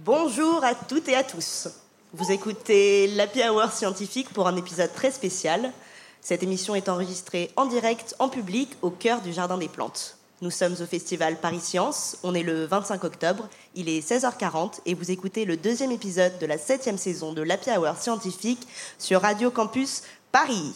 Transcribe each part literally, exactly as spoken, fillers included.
Bonjour à toutes et à tous. Vous écoutez l'Happy Hour scientifique pour un épisode très spécial. Cette émission est enregistrée en direct, en public, au cœur du Jardin des Plantes. Nous sommes au festival Paris Science, on est le vingt-cinq octobre, il est seize heures quarante et vous écoutez le deuxième épisode de la septième saison de l'Happy Hour scientifique sur Radio Campus Paris.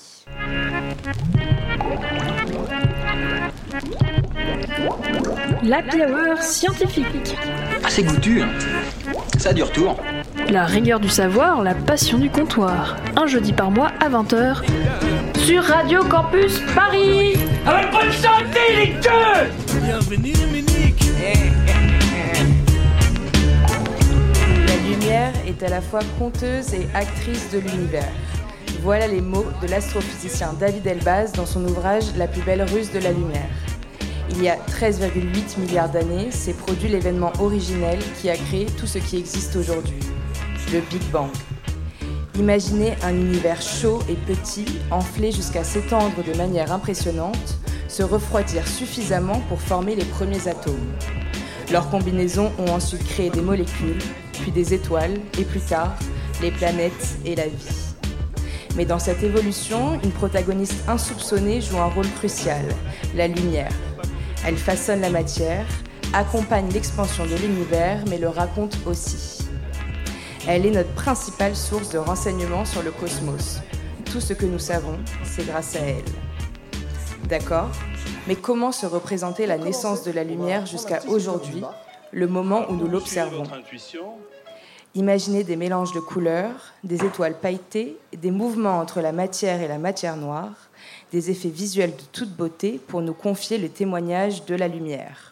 L'Happy Hour scientifique. Ah, c'est goûtu, hein. Ça a du retour. La rigueur du savoir, la passion du comptoir. Un jeudi par mois à vingt heures sur Radio Campus Paris. Avec bonne santé, les deux. Bienvenue, Munich. La lumière est à la fois conteuse et actrice de l'univers. Voilà les mots de l'astrophysicien David Elbaz dans son ouvrage « La plus belle ruse de la lumière ». Il y a treize virgule huit milliards d'années, s'est produit l'événement originel qui a créé tout ce qui existe aujourd'hui, le Big Bang. Imaginez un univers chaud et petit, enflé jusqu'à s'étendre de manière impressionnante, se refroidir suffisamment pour former les premiers atomes. Leurs combinaisons ont ensuite créé des molécules, puis des étoiles, et plus tard, les planètes et la vie. Mais dans cette évolution, une protagoniste insoupçonnée joue un rôle crucial, la lumière. Elle façonne la matière, accompagne l'expansion de l'univers, mais le raconte aussi. Elle est notre principale source de renseignements sur le cosmos. Tout ce que nous savons, c'est grâce à elle. D'accord ? Mais comment se représenter la naissance de la lumière jusqu'à aujourd'hui, le moment où nous l'observons ? Imaginez des mélanges de couleurs, des étoiles pailletées, des mouvements entre la matière et la matière noire, des effets visuels de toute beauté pour nous confier le témoignage de la lumière.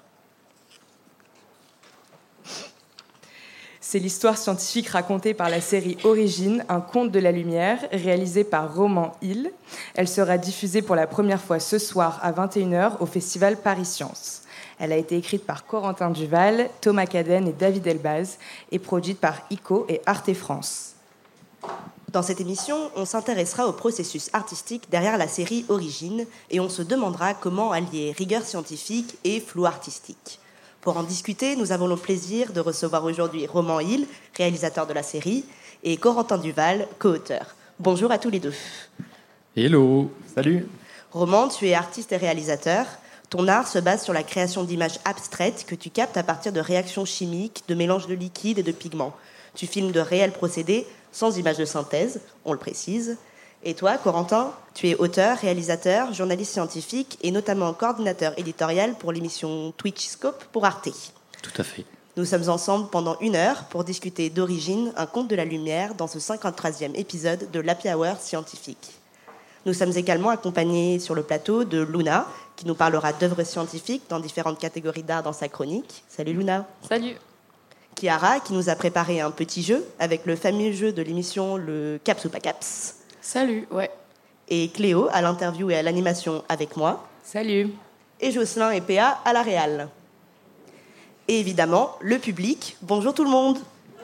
C'est l'histoire scientifique racontée par la série Origine, un conte de la lumière, réalisée par Roman Hill. Elle sera diffusée pour la première fois ce soir à vingt et une heures au festival Paris Science. Elle a été écrite par Corentin Duval, Thomas Cadenne et David Elbaz et produite par I C O et Arte France. Dans cette émission, on s'intéressera au processus artistique derrière la série Origine et on se demandera comment allier rigueur scientifique et flou artistique. Pour en discuter, nous avons le plaisir de recevoir aujourd'hui Roman Hill, réalisateur de la série, et Corentin Duval, co-auteur. Bonjour à tous les deux. Hello, salut. Roman, tu es artiste et réalisateur. Ton art se base sur la création d'images abstraites que tu captes à partir de réactions chimiques, de mélanges de liquides et de pigments. Tu filmes de réels procédés sans images de synthèse, on le précise. Et toi, Corentin, tu es auteur, réalisateur, journaliste scientifique et notamment coordinateur éditorial pour l'émission Twitchscope pour Arte. Tout à fait. Nous sommes ensemble pendant une heure pour discuter d'Origine, un conte de la lumière, dans ce cinquante-troisième épisode de l'Happy Hour scientifique. Nous sommes également accompagnés sur le plateau de Luna, qui nous parlera d'œuvres scientifiques dans différentes catégories d'art dans sa chronique. Salut Luna. Salut. Chiara, qui nous a préparé un petit jeu avec le fameux jeu de l'émission Le Caps ou pas Caps. Salut, ouais. Et Cléo à l'interview et à l'animation avec moi. Salut. Et Jocelyn et Péa à la réal. Et évidemment, le public. Bonjour tout le monde.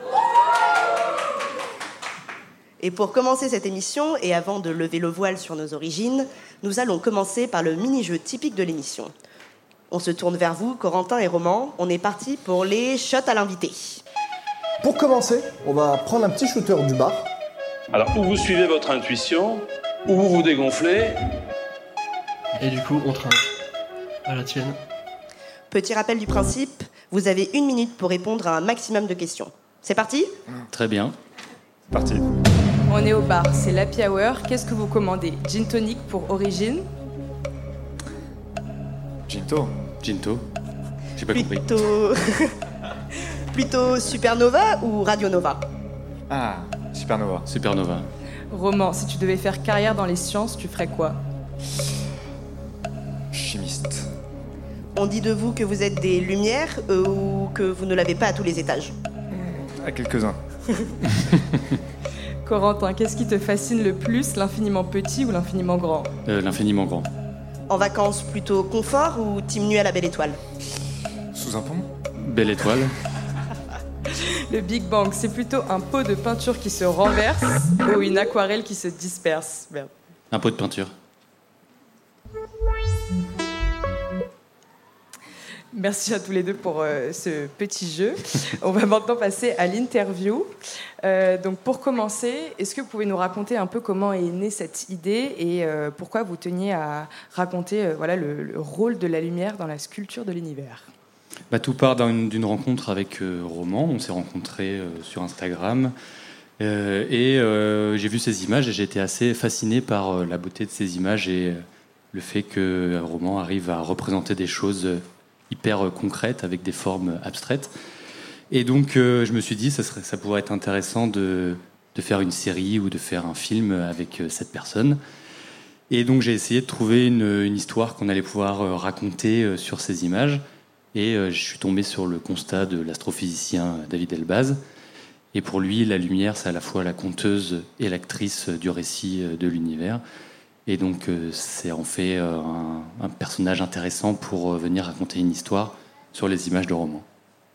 Et pour commencer cette émission, et avant de lever le voile sur nos origines, nous allons commencer par le mini-jeu typique de l'émission. On se tourne vers vous, Corentin et Roman. On est parti pour les shots à l'invité. Pour commencer, on va prendre un petit shooter du bar. Alors, ou vous suivez votre intuition, ou vous vous dégonflez. Et du coup, on trinque. À la tienne. Petit rappel du principe, vous avez une minute pour répondre à un maximum de questions. C'est parti ? Très bien. Parti. On est au bar, c'est l'Happy Hour. Qu'est-ce que vous commandez ? Gin tonic pour Origine ? Ginto. Ginto. J'ai pas compris. Plutôt... Plutôt Supernova ou Radionova ? Ah, Supernova. Supernova. Roman, si tu devais faire carrière dans les sciences, tu ferais quoi ? Chimiste. On dit de vous que vous êtes des lumières euh, ou que vous ne l'avez pas à tous les étages ? À quelques-uns. Corentin, qu'est-ce qui te fascine le plus, l'infiniment petit ou l'infiniment grand ? euh, L'infiniment grand. En vacances, plutôt confort ou team nuit à la belle étoile ? Sous un pont ? Belle étoile. Le Big Bang, c'est plutôt un pot de peinture qui se renverse ou une aquarelle qui se disperse ? Merde. Un pot de peinture. Merci à tous les deux pour euh, ce petit jeu. On va maintenant passer à l'interview. Euh, donc pour commencer, est-ce que vous pouvez nous raconter un peu comment est née cette idée et euh, pourquoi vous teniez à raconter euh, voilà, le, le rôle de la lumière dans la sculpture de l'univers ? Bah, tout part d'une, d'une rencontre avec euh, Roman. On s'est rencontrés euh, sur Instagram. Euh, et euh, j'ai vu ces images et j'ai été assez fasciné par euh, la beauté de ces images et euh, le fait que Roman arrive à représenter des choses euh, hyper concrète avec des formes abstraites. Et donc euh, je me suis dit ça serait, ça pourrait être intéressant de, de faire une série ou de faire un film avec euh, cette personne. Et donc j'ai essayé de trouver une, une histoire qu'on allait pouvoir euh, raconter euh, sur ces images. Et euh, je suis tombé sur le constat de l'astrophysicien David Elbaz. Et pour lui, la lumière, c'est à la fois la conteuse et l'actrice du récit euh, de l'univers. Et donc, euh, c'est en fait euh, un, un personnage intéressant pour euh, venir raconter une histoire sur les images de romans.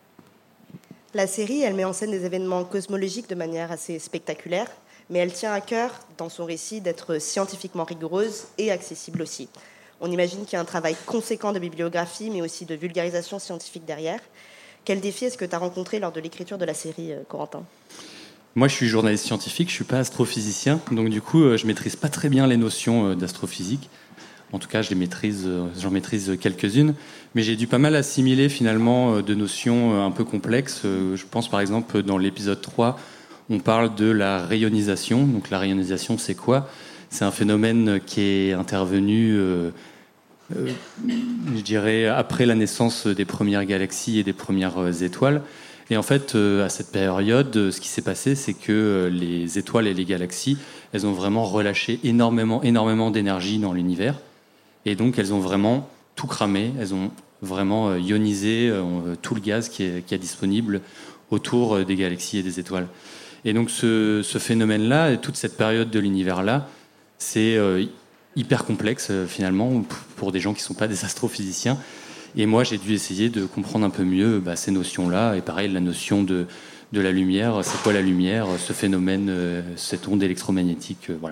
La série, elle met en scène des événements cosmologiques de manière assez spectaculaire, mais elle tient à cœur, dans son récit, d'être scientifiquement rigoureuse et accessible aussi. On imagine qu'il y a un travail conséquent de bibliographie, mais aussi de vulgarisation scientifique derrière. Quel défi est-ce que tu as rencontré lors de l'écriture de la série, Corentin ? Moi, je suis journaliste scientifique, je ne suis pas astrophysicien, donc du coup, je ne maîtrise pas très bien les notions d'astrophysique. En tout cas, je les maîtrise, j'en maîtrise quelques-unes, mais j'ai dû pas mal assimiler finalement de notions un peu complexes. Je pense par exemple, dans l'épisode trois, on parle de la rayonisation. Donc la rayonisation, c'est quoi ? C'est un phénomène qui est intervenu, euh, euh, je dirais, après la naissance des premières galaxies et des premières étoiles. Et en fait, euh, à cette période, euh, ce qui s'est passé, c'est que euh, les étoiles et les galaxies, elles ont vraiment relâché énormément, énormément d'énergie dans l'univers. Et donc, elles ont vraiment tout cramé. Elles ont vraiment euh, ionisé euh, tout le gaz qui est, qui est disponible autour euh, des galaxies et des étoiles. Et donc, ce, ce phénomène-là, et toute cette période de l'univers-là, c'est euh, hyper complexe, euh, finalement, pour des gens qui ne sont pas des astrophysiciens. Et moi, j'ai dû essayer de comprendre un peu mieux bah, ces notions-là. Et pareil, la notion de, de la lumière. C'est quoi la lumière ? Ce phénomène, euh, cette onde électromagnétique, euh, voilà.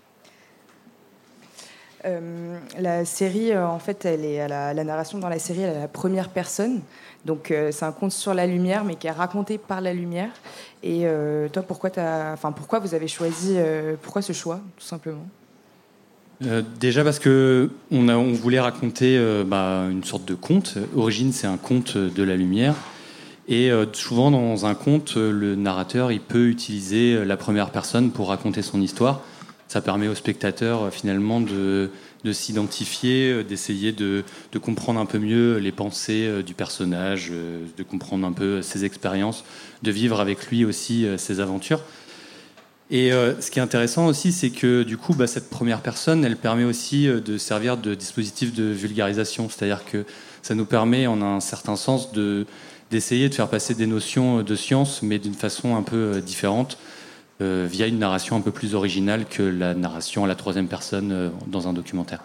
Euh, la série, euh, en fait, elle est à la, la narration dans la série, elle est à la première personne. Donc, euh, c'est un conte sur la lumière, mais qui est raconté par la lumière. Et euh, toi, pourquoi, t'as, enfin, pourquoi vous avez choisi, euh, pourquoi ce choix, tout simplement ? Euh, déjà parce que on, a, on voulait raconter euh, bah, une sorte de conte. Origine, c'est un conte de la lumière. Et euh, souvent, dans un conte, le narrateur il peut utiliser la première personne pour raconter son histoire. Ça permet au spectateur, euh, finalement, de, de s'identifier, euh, d'essayer de, de comprendre un peu mieux les pensées euh, du personnage, euh, de comprendre un peu ses expériences, de vivre avec lui aussi euh, ses aventures. Et euh, ce qui est intéressant aussi, c'est que du coup, bah, cette première personne, elle permet aussi euh, de servir de dispositif de vulgarisation. C'est-à-dire que ça nous permet, en un certain sens, de, d'essayer de faire passer des notions de science, mais d'une façon un peu euh, différente, euh, via une narration un peu plus originale que la narration à la troisième personne euh, dans un documentaire.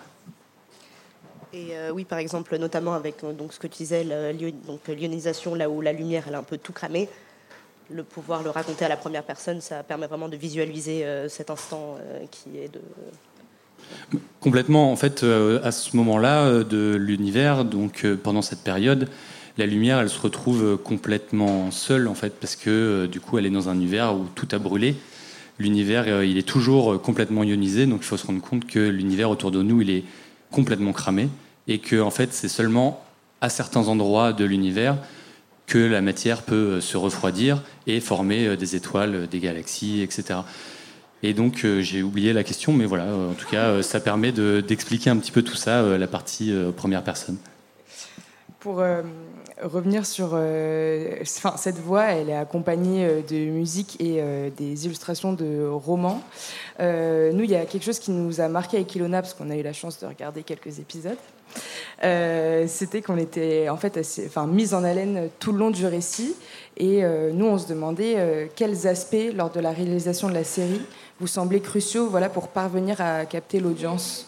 Et euh, oui, par exemple, notamment avec donc, ce que tu disais, la, donc, l'ionisation, là où la lumière, elle a un peu tout cramé. Le pouvoir le raconter à la première personne, ça permet vraiment de visualiser euh, cet instant euh, qui est de... Complètement. En fait, euh, à ce moment-là euh, de l'univers, donc euh, pendant cette période, la lumière, elle se retrouve euh, complètement seule, en fait, parce que euh, du coup, elle est dans un univers où tout a brûlé. L'univers, euh, il est toujours euh, complètement ionisé, donc il faut se rendre compte que l'univers autour de nous, il est complètement cramé, et que en fait, c'est seulement à certains endroits de l'univers que la matière peut se refroidir et former des étoiles, des galaxies, et cetera. Et donc, euh, j'ai oublié la question, mais voilà, euh, en tout cas, euh, ça permet de, d'expliquer un petit peu tout ça, euh, la partie euh, première personne. Pour euh, revenir sur... Euh, enfin, cette voix, elle est accompagnée de musique et euh, des illustrations de romans. Euh, nous, il y a quelque chose qui nous a marqué avec Ilona, parce qu'on a eu la chance de regarder quelques épisodes. Euh, c'était qu'on était en fait assez, enfin, mis en haleine tout le long du récit, et euh, nous on se demandait euh, quels aspects lors de la réalisation de la série vous semblaient cruciaux, voilà, pour parvenir à capter l'audience.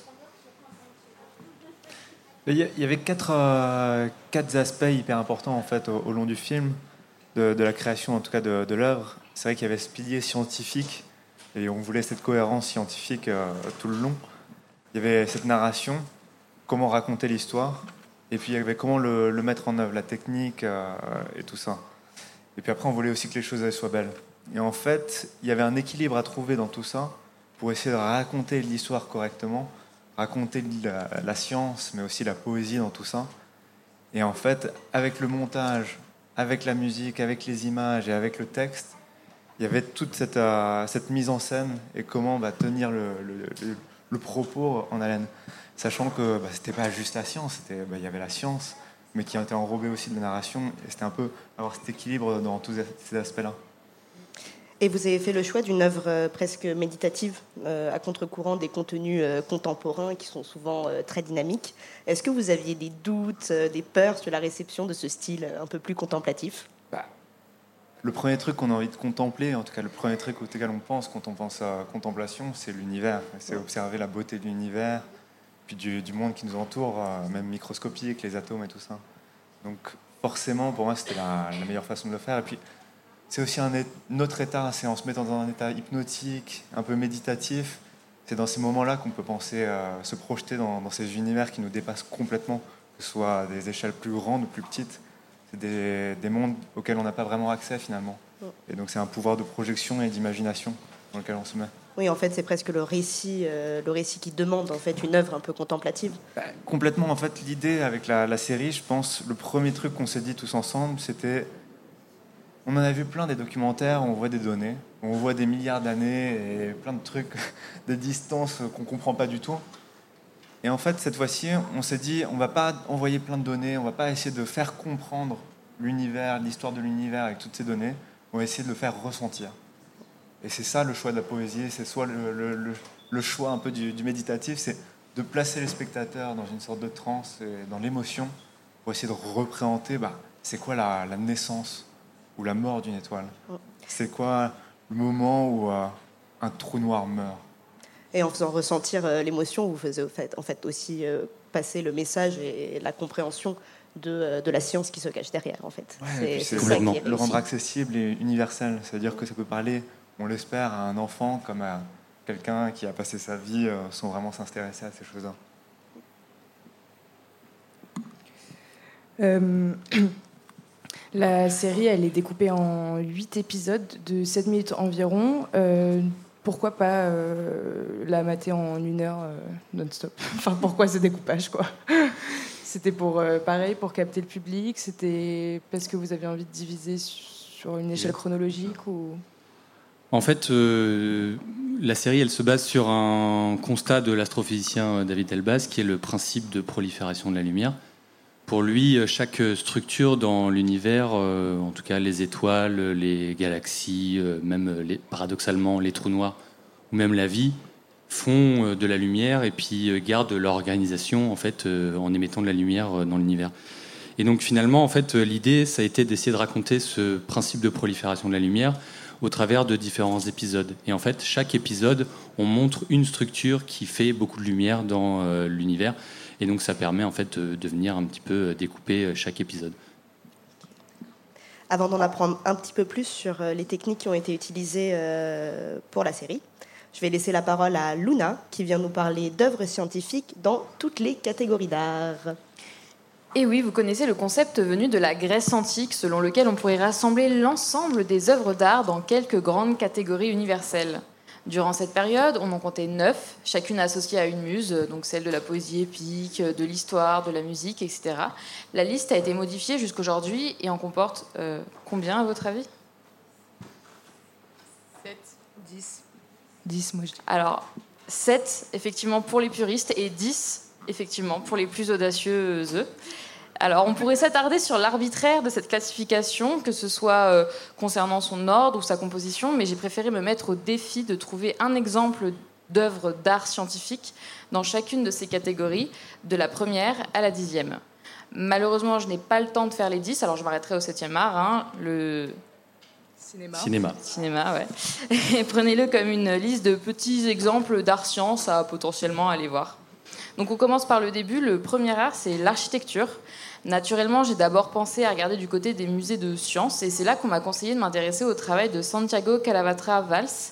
Il y avait quatre, euh, quatre aspects hyper importants en fait au, au long du film, de, de la création en tout cas de, de l'œuvre. C'est vrai qu'il y avait ce pilier scientifique et on voulait cette cohérence scientifique euh, tout le long. Il y avait cette narration, comment raconter l'histoire, Et puis il y avait comment le, le mettre en œuvre, la technique euh, et tout ça. Et puis après, on voulait aussi que les choses elles soient belles. Et en fait, il y avait un équilibre à trouver dans tout ça pour essayer de raconter l'histoire correctement, raconter la, la science, mais aussi la poésie dans tout ça. Et en fait, avec le montage, avec la musique, avec les images et avec le texte, il y avait toute cette, euh, cette mise en scène et comment bah, tenir le, le, le, le propos en haleine. Sachant que bah, c'était pas juste la science, c'était, bah, il y avait la science, mais qui était enrobée aussi de la narration. Et c'était un peu avoir cet équilibre dans tous ces aspects-là. Et vous avez fait le choix d'une œuvre euh, presque méditative, euh, à contre-courant des contenus euh, contemporains qui sont souvent euh, très dynamiques. Est-ce que vous aviez des doutes, euh, des peurs sur la réception de ce style un peu plus contemplatif ? bah, Le premier truc qu'on a envie de contempler, en tout cas le premier truc auquel on pense quand on pense à contemplation, c'est l'univers. C'est observer la beauté de l'univers, puis du, du monde qui nous entoure, euh, même microscopique, les atomes et tout ça. Donc forcément, pour moi, c'était la, la meilleure façon de le faire. Et puis, c'est aussi un, un autre état, c'est en se mettant dans un état hypnotique, un peu méditatif. C'est dans ces moments-là qu'on peut penser euh, se projeter dans, dans ces univers qui nous dépassent complètement, que ce soit à des échelles plus grandes ou plus petites. C'est des, des mondes auxquels on n'a pas vraiment accès finalement. Et donc c'est un pouvoir de projection et d'imagination dans lequel on se met. Oui, en fait, c'est presque le récit, euh, le récit qui demande en fait une œuvre un peu contemplative. Bah, complètement. En fait, l'idée avec la, la série, je pense, le premier truc qu'on s'est dit tous ensemble, c'était... On en a vu plein des documentaires, on voit des données, on voit des milliards d'années et plein de trucs, des distances qu'on ne comprend pas du tout. Et en fait, cette fois-ci, on s'est dit, on ne va pas envoyer plein de données, on ne va pas essayer de faire comprendre l'univers, l'histoire de l'univers avec toutes ces données, on va essayer de le faire ressentir. Et c'est ça le choix de la poésie, c'est soit le, le, le, le choix un peu du, du méditatif, c'est de placer les spectateurs dans une sorte de transe, et dans l'émotion, pour essayer de représenter, bah, c'est quoi la, la naissance ou la mort d'une étoile. C'est quoi le moment où euh, un trou noir meurt. Et en faisant ressentir euh, l'émotion, vous faisiez en fait, en fait aussi euh, passer le message et la compréhension de, euh, de la science qui se cache derrière. En fait. Ouais, c'est, c'est, c'est ça qui est le rendre accessible et universel. C'est-à-dire que ça peut parler, on l'espère, à un enfant comme à quelqu'un qui a passé sa vie euh, sans vraiment s'intéresser à ces choses-là. Euh... La série, elle est découpée en huit épisodes de sept minutes environ. Euh, pourquoi pas euh, la mater en une heure euh, non-stop ? Enfin, pourquoi ce découpage, quoi ? C'était pour, euh, pareil, pour capter le public ? C'était parce que vous aviez envie de diviser sur une échelle chronologique ou... En fait, euh, la série, elle se base sur un constat de l'astrophysicien David Elbaz, qui est le principe de prolifération de la lumière. Pour lui, chaque structure dans l'univers, euh, en tout cas les étoiles, les galaxies, euh, même les, paradoxalement les trous noirs, ou même la vie, font euh, de la lumière et puis euh, gardent leur organisation en fait, euh, en émettant de la lumière euh, dans l'univers. Et donc finalement, en fait, euh, l'idée, ça a été d'essayer de raconter ce principe de prolifération de la lumière au travers de différents épisodes. Et en fait, chaque épisode, on montre une structure qui fait beaucoup de lumière dans euh, l'univers. Et donc ça permet en fait de venir un petit peu découper chaque épisode. Avant d'en apprendre un petit peu plus sur les techniques qui ont été utilisées pour la série, je vais laisser la parole à Luna, qui vient nous parler d'œuvres scientifiques dans toutes les catégories d'art. Et oui, vous connaissez le concept venu de la Grèce antique, selon lequel on pourrait rassembler l'ensemble des œuvres d'art dans quelques grandes catégories universelles. Durant cette période, on en comptait neuf, chacune associée à une muse, donc celle de la poésie épique, de l'histoire, de la musique, et cetera. La liste a été modifiée jusqu'aujourd'hui et en comporte euh, combien, à votre avis ? sept, dix. dix, moi je dis. Alors, sept, effectivement, pour les puristes, et dix, effectivement, pour les plus audacieux, eux. Alors, on pourrait s'attarder sur l'arbitraire de cette classification, que ce soit euh, concernant son ordre ou sa composition, mais j'ai préféré me mettre au défi de trouver un exemple d'œuvre d'art scientifique dans chacune de ces catégories, de la première à la dixième. Malheureusement, je n'ai pas le temps de faire les dix, alors je m'arrêterai au septième art, hein, le... Cinéma. Cinéma. Cinéma, ouais. Et prenez-le comme une liste de petits exemples d'art-science à potentiellement aller voir. Donc on commence par le début. Le premier art, c'est l'architecture. Naturellement, j'ai d'abord pensé à regarder du côté des musées de sciences, et c'est là qu'on m'a conseillé de m'intéresser au travail de Santiago Calavatra Valls.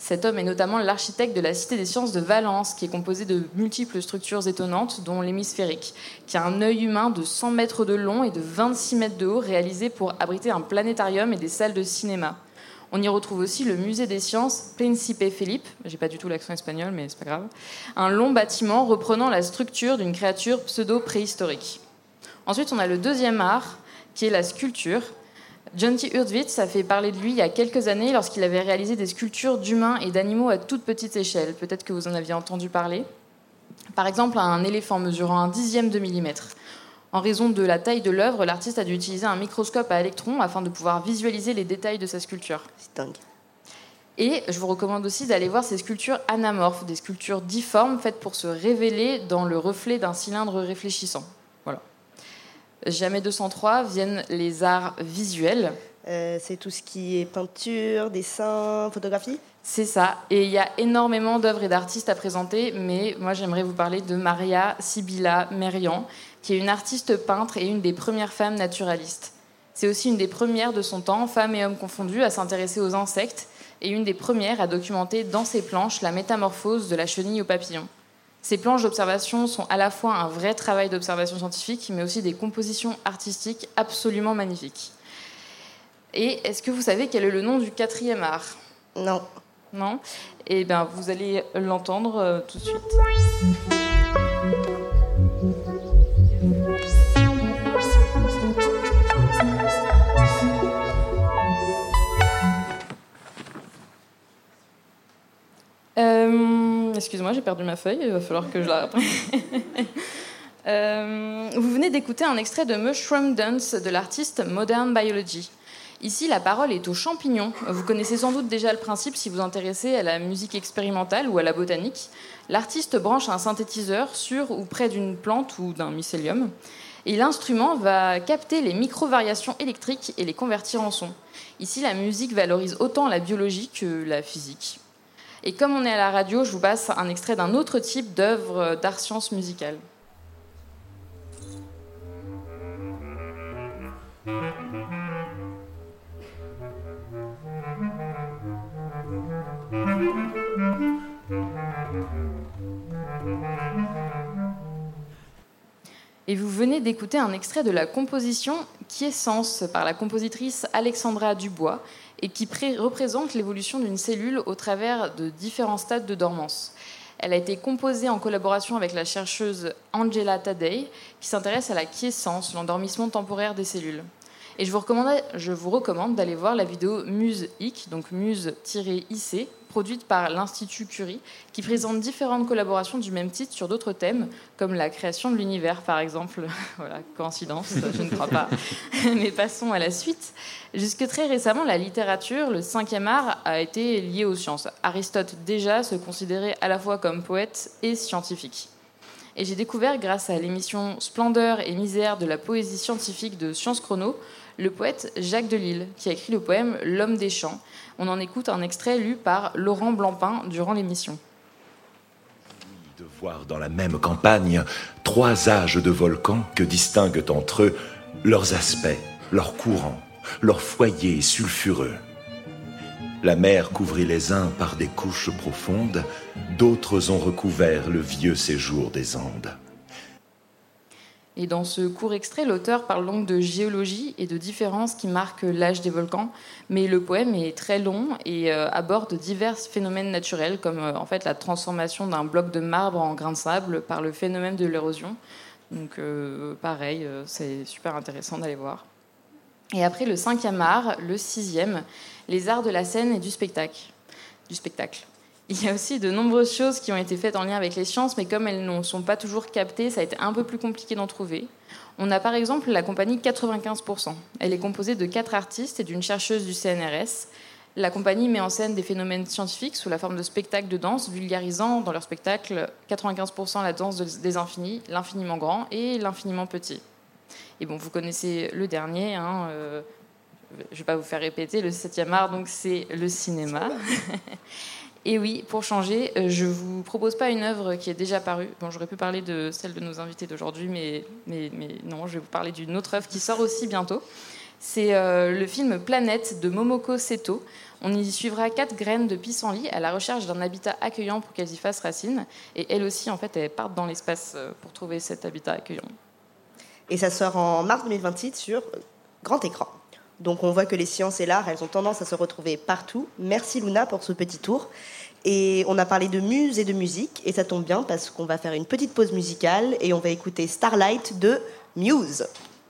Cet homme est notamment l'architecte de la Cité des sciences de Valence, qui est composée de multiples structures étonnantes, dont l'hémisphérique, qui a un œil humain de cent mètres de long et de vingt-six mètres de haut, réalisé pour abriter un planétarium et des salles de cinéma. On y retrouve aussi le musée des sciences Príncipe Felipe, j'ai pas du tout l'accent espagnol, mais c'est pas grave, un long bâtiment reprenant la structure d'une créature pseudo-préhistorique. Ensuite, on a le deuxième art, qui est la sculpture. John T. Hurwitz a fait parler de lui il y a quelques années lorsqu'il avait réalisé des sculptures d'humains et d'animaux à toute petite échelle. Peut-être que vous en aviez entendu parler. Par exemple, un éléphant mesurant un dixième de millimètre. En raison de la taille de l'œuvre, l'artiste a dû utiliser un microscope à électrons afin de pouvoir visualiser les détails de sa sculpture. C'est dingue. Et je vous recommande aussi d'aller voir ces sculptures anamorphes, des sculptures difformes faites pour se révéler dans le reflet d'un cylindre réfléchissant. Voilà. Jamais deux cent trois viennent les arts visuels. Euh, c'est tout ce qui est peinture, dessin, photographie ? C'est ça. Et il y a énormément d'œuvres et d'artistes à présenter, mais moi j'aimerais vous parler de Maria Sibylla Merian, qui est une artiste peintre et une des premières femmes naturalistes. C'est aussi une des premières de son temps, femmes et hommes confondus, à s'intéresser aux insectes, et une des premières à documenter dans ses planches la métamorphose de la chenille au papillon. Ces planches d'observation sont à la fois un vrai travail d'observation scientifique, mais aussi des compositions artistiques absolument magnifiques. Et est-ce que vous savez quel est le nom du quatrième art ? Non. Non ? Eh bien, vous allez l'entendre euh, tout de suite. Euh, excusez-moi, j'ai perdu ma feuille, il va falloir que je la reprenne. euh, vous venez d'écouter un extrait de Mushroom Dance de l'artiste Modern Biology. Ici, la parole est aux champignons. Vous connaissez sans doute déjà le principe si vous vous intéressez à la musique expérimentale ou à la botanique. L'artiste branche un synthétiseur sur ou près d'une plante ou d'un mycélium. Et l'instrument va capter les micro-variations électriques et les convertir en son. Ici, la musique valorise autant la biologie que la physique. Et comme on est à la radio, je vous passe un extrait d'un autre type d'œuvre d'art science musicale. Et vous venez d'écouter un extrait de la composition Quiescence par la compositrice Alexandra Dubois et qui pré- représente l'évolution d'une cellule au travers de différents stades de dormance. Elle a été composée en collaboration avec la chercheuse Angela Tadei qui s'intéresse à la quiescence, l'endormissement temporaire des cellules. Et je vous recommande, je vous recommande d'aller voir la vidéo Muse-I C, donc Muse-I C, produite par l'Institut Curie, qui présente différentes collaborations du même titre sur d'autres thèmes, comme la création de l'univers, par exemple. Voilà, coïncidence, je ne crois pas. Mais passons à la suite. Jusque très récemment, la littérature, le cinquième art, a été lié aux sciences. Aristote, déjà, se considérait à la fois comme poète et scientifique. Et j'ai découvert, grâce à l'émission Splendeur et misère de la poésie scientifique de Sciences Chrono, le poète Jacques Delisle, qui a écrit le poème L'homme des champs. On en écoute un extrait lu par Laurent Blancpain durant l'émission. De voir dans la même campagne trois âges de volcans que distinguent entre eux leurs aspects, leurs courants, leurs foyers sulfureux. La mer couvrit les uns par des couches profondes, d'autres ont recouvert le vieux séjour des Andes. Et dans ce court extrait, l'auteur parle donc de géologie et de différences qui marquent l'âge des volcans. Mais le poème est très long et euh, aborde divers phénomènes naturels, comme euh, en fait la transformation d'un bloc de marbre en grain de sable par le phénomène de l'érosion. Donc euh, pareil, euh, c'est super intéressant d'aller voir. Et après le cinquième art, le sixième, les arts de la scène et du spectacle. Du spectacle. Il y a aussi de nombreuses choses qui ont été faites en lien avec les sciences, mais comme elles ne sont pas toujours captées, ça a été un peu plus compliqué d'en trouver. On a par exemple la compagnie quatre-vingt-quinze pour cent. Elle est composée de quatre artistes et d'une chercheuse du C N R S. La compagnie met en scène des phénomènes scientifiques sous la forme de spectacles de danse, vulgarisant dans leur spectacle quatre-vingt-quinze pour cent la danse des infinis, l'infiniment grand et l'infiniment petit. Et bon, vous connaissez le dernier, hein, euh, je ne vais pas vous faire répéter, le septième art, donc c'est le cinéma. Et oui, pour changer, je ne vous propose pas une œuvre qui est déjà parue. Bon, j'aurais pu parler de celle de nos invités d'aujourd'hui, mais, mais, mais non, je vais vous parler d'une autre œuvre qui sort aussi bientôt. C'est euh, le film Planète de Momoko Seto. On y suivra quatre graines de pissenlit à la recherche d'un habitat accueillant pour qu'elles y fassent racine. Et elles aussi, en fait, elles partent dans l'espace pour trouver cet habitat accueillant. Et ça sort en mars deux mille vingt-six sur grand écran. Donc on voit que les sciences et l'art, elles ont tendance à se retrouver partout. Merci Luna pour ce petit tour. Et on a parlé de muse et de musique, et ça tombe bien parce qu'on va faire une petite pause musicale et on va écouter Starlight de Muse.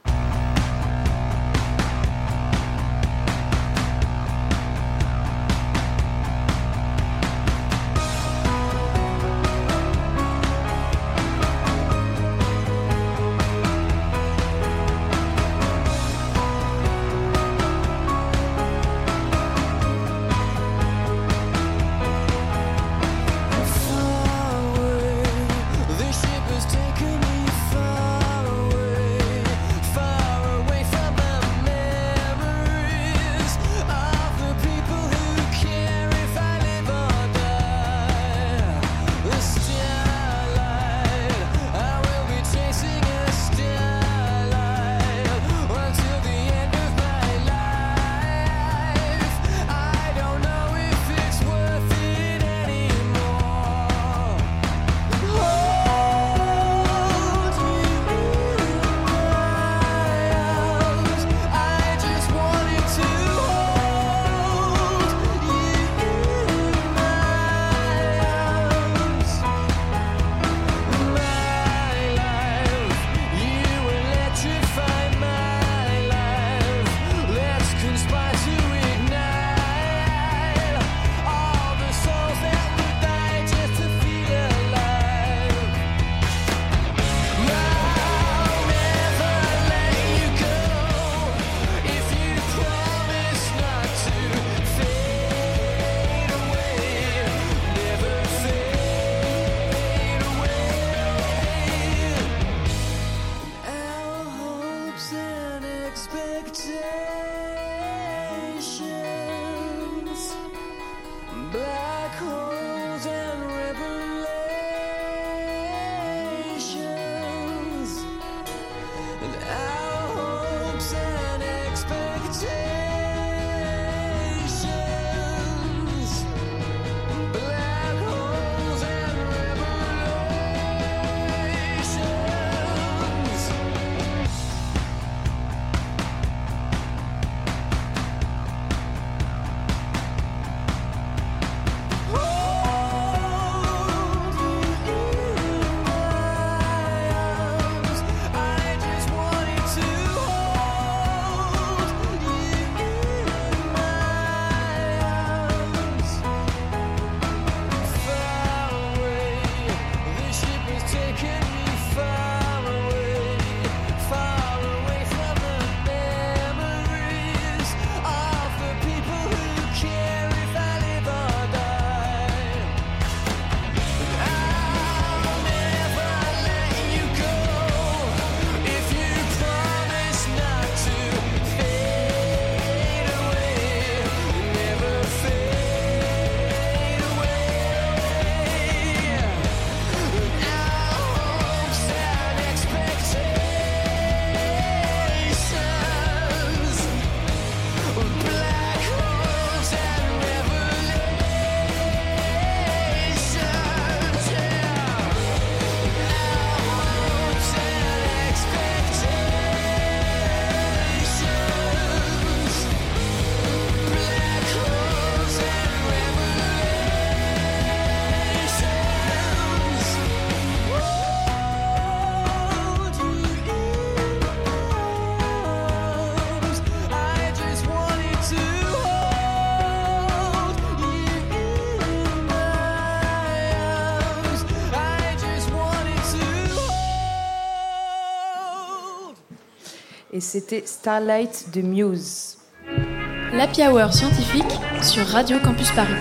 Et c'était Starlight de Muse. L'Happy Hour scientifique sur Radio Campus Paris.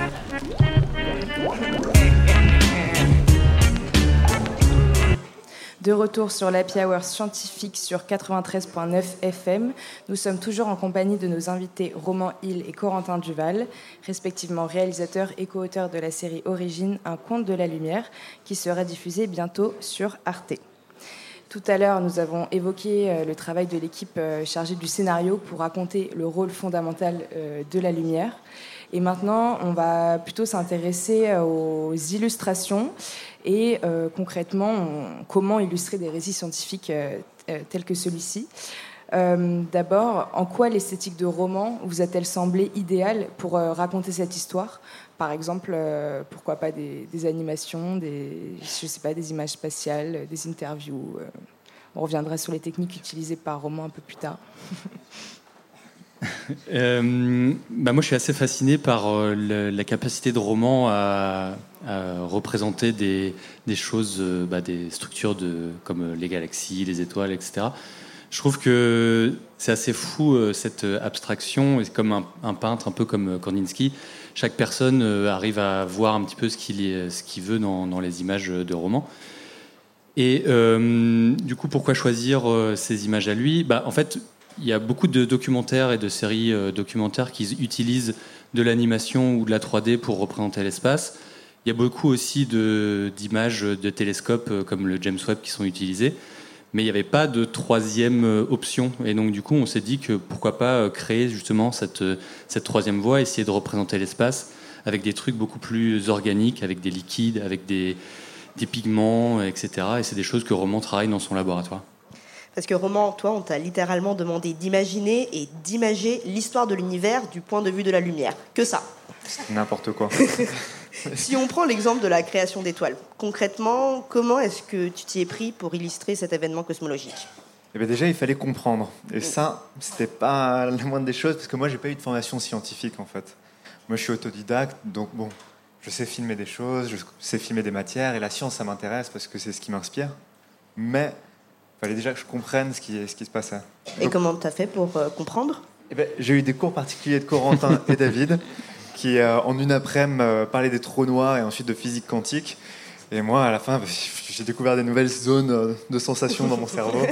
De retour sur l'Happy Hour scientifique sur quatre-vingt-treize virgule neuf F M, nous sommes toujours en compagnie de nos invités Roman Hill et Corentin Duval, respectivement réalisateurs et co-auteurs de la série Origine, un conte de la lumière, qui sera diffusée bientôt sur Arte. Tout à l'heure, nous avons évoqué le travail de l'équipe chargée du scénario pour raconter le rôle fondamental de la lumière. Et maintenant, on va plutôt s'intéresser aux illustrations et euh, concrètement, on, comment illustrer des récits scientifiques euh, euh, tels que celui-ci. Euh, d'abord, en quoi l'esthétique de roman vous a-t-elle semblé idéale pour euh, raconter cette histoire ? Par exemple, euh, pourquoi pas des, des animations, des, je sais pas, des images spatiales, des interviews. Euh, on reviendra sur les techniques utilisées par Roman un peu plus tard. euh, bah moi, je suis assez fasciné par euh, le, la capacité de Roman à, à représenter des, des choses, euh, bah, des structures de, comme les galaxies, les étoiles, et cetera. Je trouve que c'est assez fou, euh, cette abstraction. Et comme un, un peintre, un peu comme Kandinsky, chaque personne euh, arrive à voir un petit peu ce qu'il, est, ce qu'il veut dans, dans les images de Roman. Et euh, du coup, pourquoi choisir euh, ces images à lui ? Bah, en fait, il y a beaucoup de documentaires et de séries euh, documentaires qui utilisent de l'animation ou de la trois D pour représenter l'espace. Il y a beaucoup aussi de, d'images de télescopes euh, comme le James Webb qui sont utilisées. Mais il n'y avait pas de troisième option. Et donc, du coup, on s'est dit que pourquoi pas créer justement cette, cette troisième voie, essayer de représenter l'espace avec des trucs beaucoup plus organiques, avec des liquides, avec des, des pigments, et cetera. Et c'est des choses que Roman travaille dans son laboratoire. Parce que Roman, toi, on t'a littéralement demandé d'imaginer et d'imager l'histoire de l'univers du point de vue de la lumière. Que ça. C'est n'importe quoi. Si on prend l'exemple de la création d'étoiles, concrètement, comment est-ce que tu t'y es pris pour illustrer cet événement cosmologique ? Eh bien déjà, il fallait comprendre. Et ça, c'était pas la moindre des choses, parce que moi, j'ai pas eu de formation scientifique, en fait. Moi, je suis autodidacte, donc bon, je sais filmer des choses, je sais filmer des matières, et la science, ça m'intéresse, parce que c'est ce qui m'inspire. Mais il fallait déjà que je comprenne ce qui, ce qui se passait. Et donc, comment tu as fait pour euh, comprendre ? Eh bien, j'ai eu des cours particuliers de Corentin et David, qui, euh, en une après-midi, euh, parlaient des trous noirs et ensuite de physique quantique. Et moi, à la fin, j'ai découvert des nouvelles zones de sensations dans mon cerveau,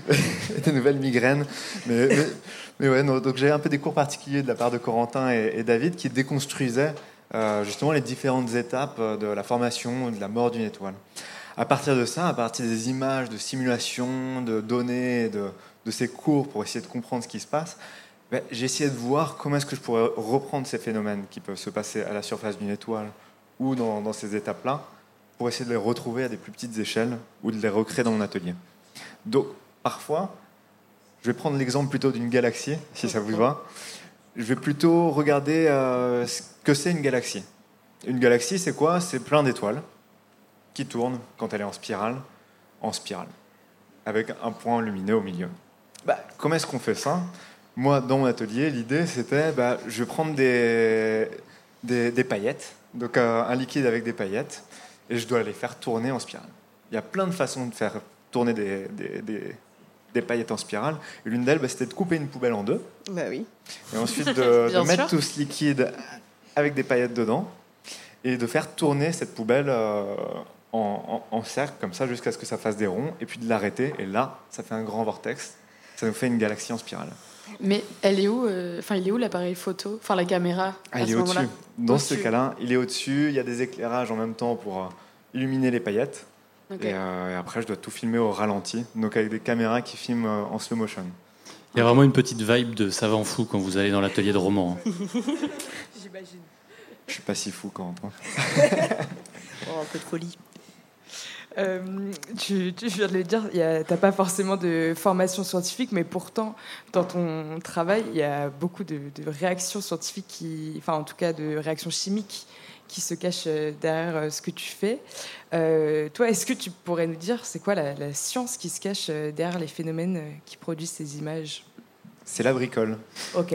des nouvelles migraines. Mais, mais, mais ouais, non, donc j'ai un peu des cours particuliers de la part de Corentin et, et David qui déconstruisaient euh, justement les différentes étapes de la formation, de la mort d'une étoile. À partir de ça, à partir des images, de simulations, de données, de, de ces cours pour essayer de comprendre ce qui se passe, ben, j'ai essayé de voir comment est-ce que je pourrais reprendre ces phénomènes qui peuvent se passer à la surface d'une étoile ou dans, dans ces étapes-là, pour essayer de les retrouver à des plus petites échelles ou de les recréer dans mon atelier. Donc, parfois, je vais prendre l'exemple plutôt d'une galaxie, si ça vous va. Je vais plutôt regarder euh, ce que c'est une galaxie. Une galaxie, c'est quoi ? C'est plein d'étoiles qui tournent, quand elle est en spirale, en spirale, avec un point lumineux au milieu. Bah, comment est-ce qu'on fait ça ? Moi, dans mon atelier, l'idée, c'était, bah, je vais prendre des, des, des paillettes, donc euh, un liquide avec des paillettes, et je dois les faire tourner en spirale. Il y a plein de façons de faire tourner des, des, des, des paillettes en spirale. Et l'une d'elles, bah, c'était de couper une poubelle en deux. Bah oui. Et ensuite de, de mettre tout ce liquide avec des paillettes dedans et de faire tourner cette poubelle euh, en, en, en cercle, comme ça, jusqu'à ce que ça fasse des ronds, et puis de l'arrêter. Et là, ça fait un grand vortex. Ça nous fait une galaxie en spirale. Mais elle est où Enfin, euh, il est où l'appareil photo Enfin, la caméra ah, Il est au-dessus. Dans au-dessus. Ce cas-là, il est au-dessus. Il y a des éclairages en même temps pour euh, illuminer les paillettes. Okay. Et, euh, et après, je dois tout filmer au ralenti, donc avec des caméras qui filment euh, en slow motion. Il y a vraiment une petite vibe de savant fou quand vous allez dans l'atelier de Roman. J'imagine. Je suis pas si fou quand même. Oh, un peu de folie. Euh, tu, tu viens de le dire, tu n'as pas forcément de formation scientifique, mais pourtant, dans ton travail, il y a beaucoup de, de réactions scientifiques, qui, enfin en tout cas de réactions chimiques qui se cachent derrière ce que tu fais. Euh, toi, est-ce que tu pourrais nous dire, c'est quoi la, la science qui se cache derrière les phénomènes qui produisent ces images ? C'est la bricole. Ok.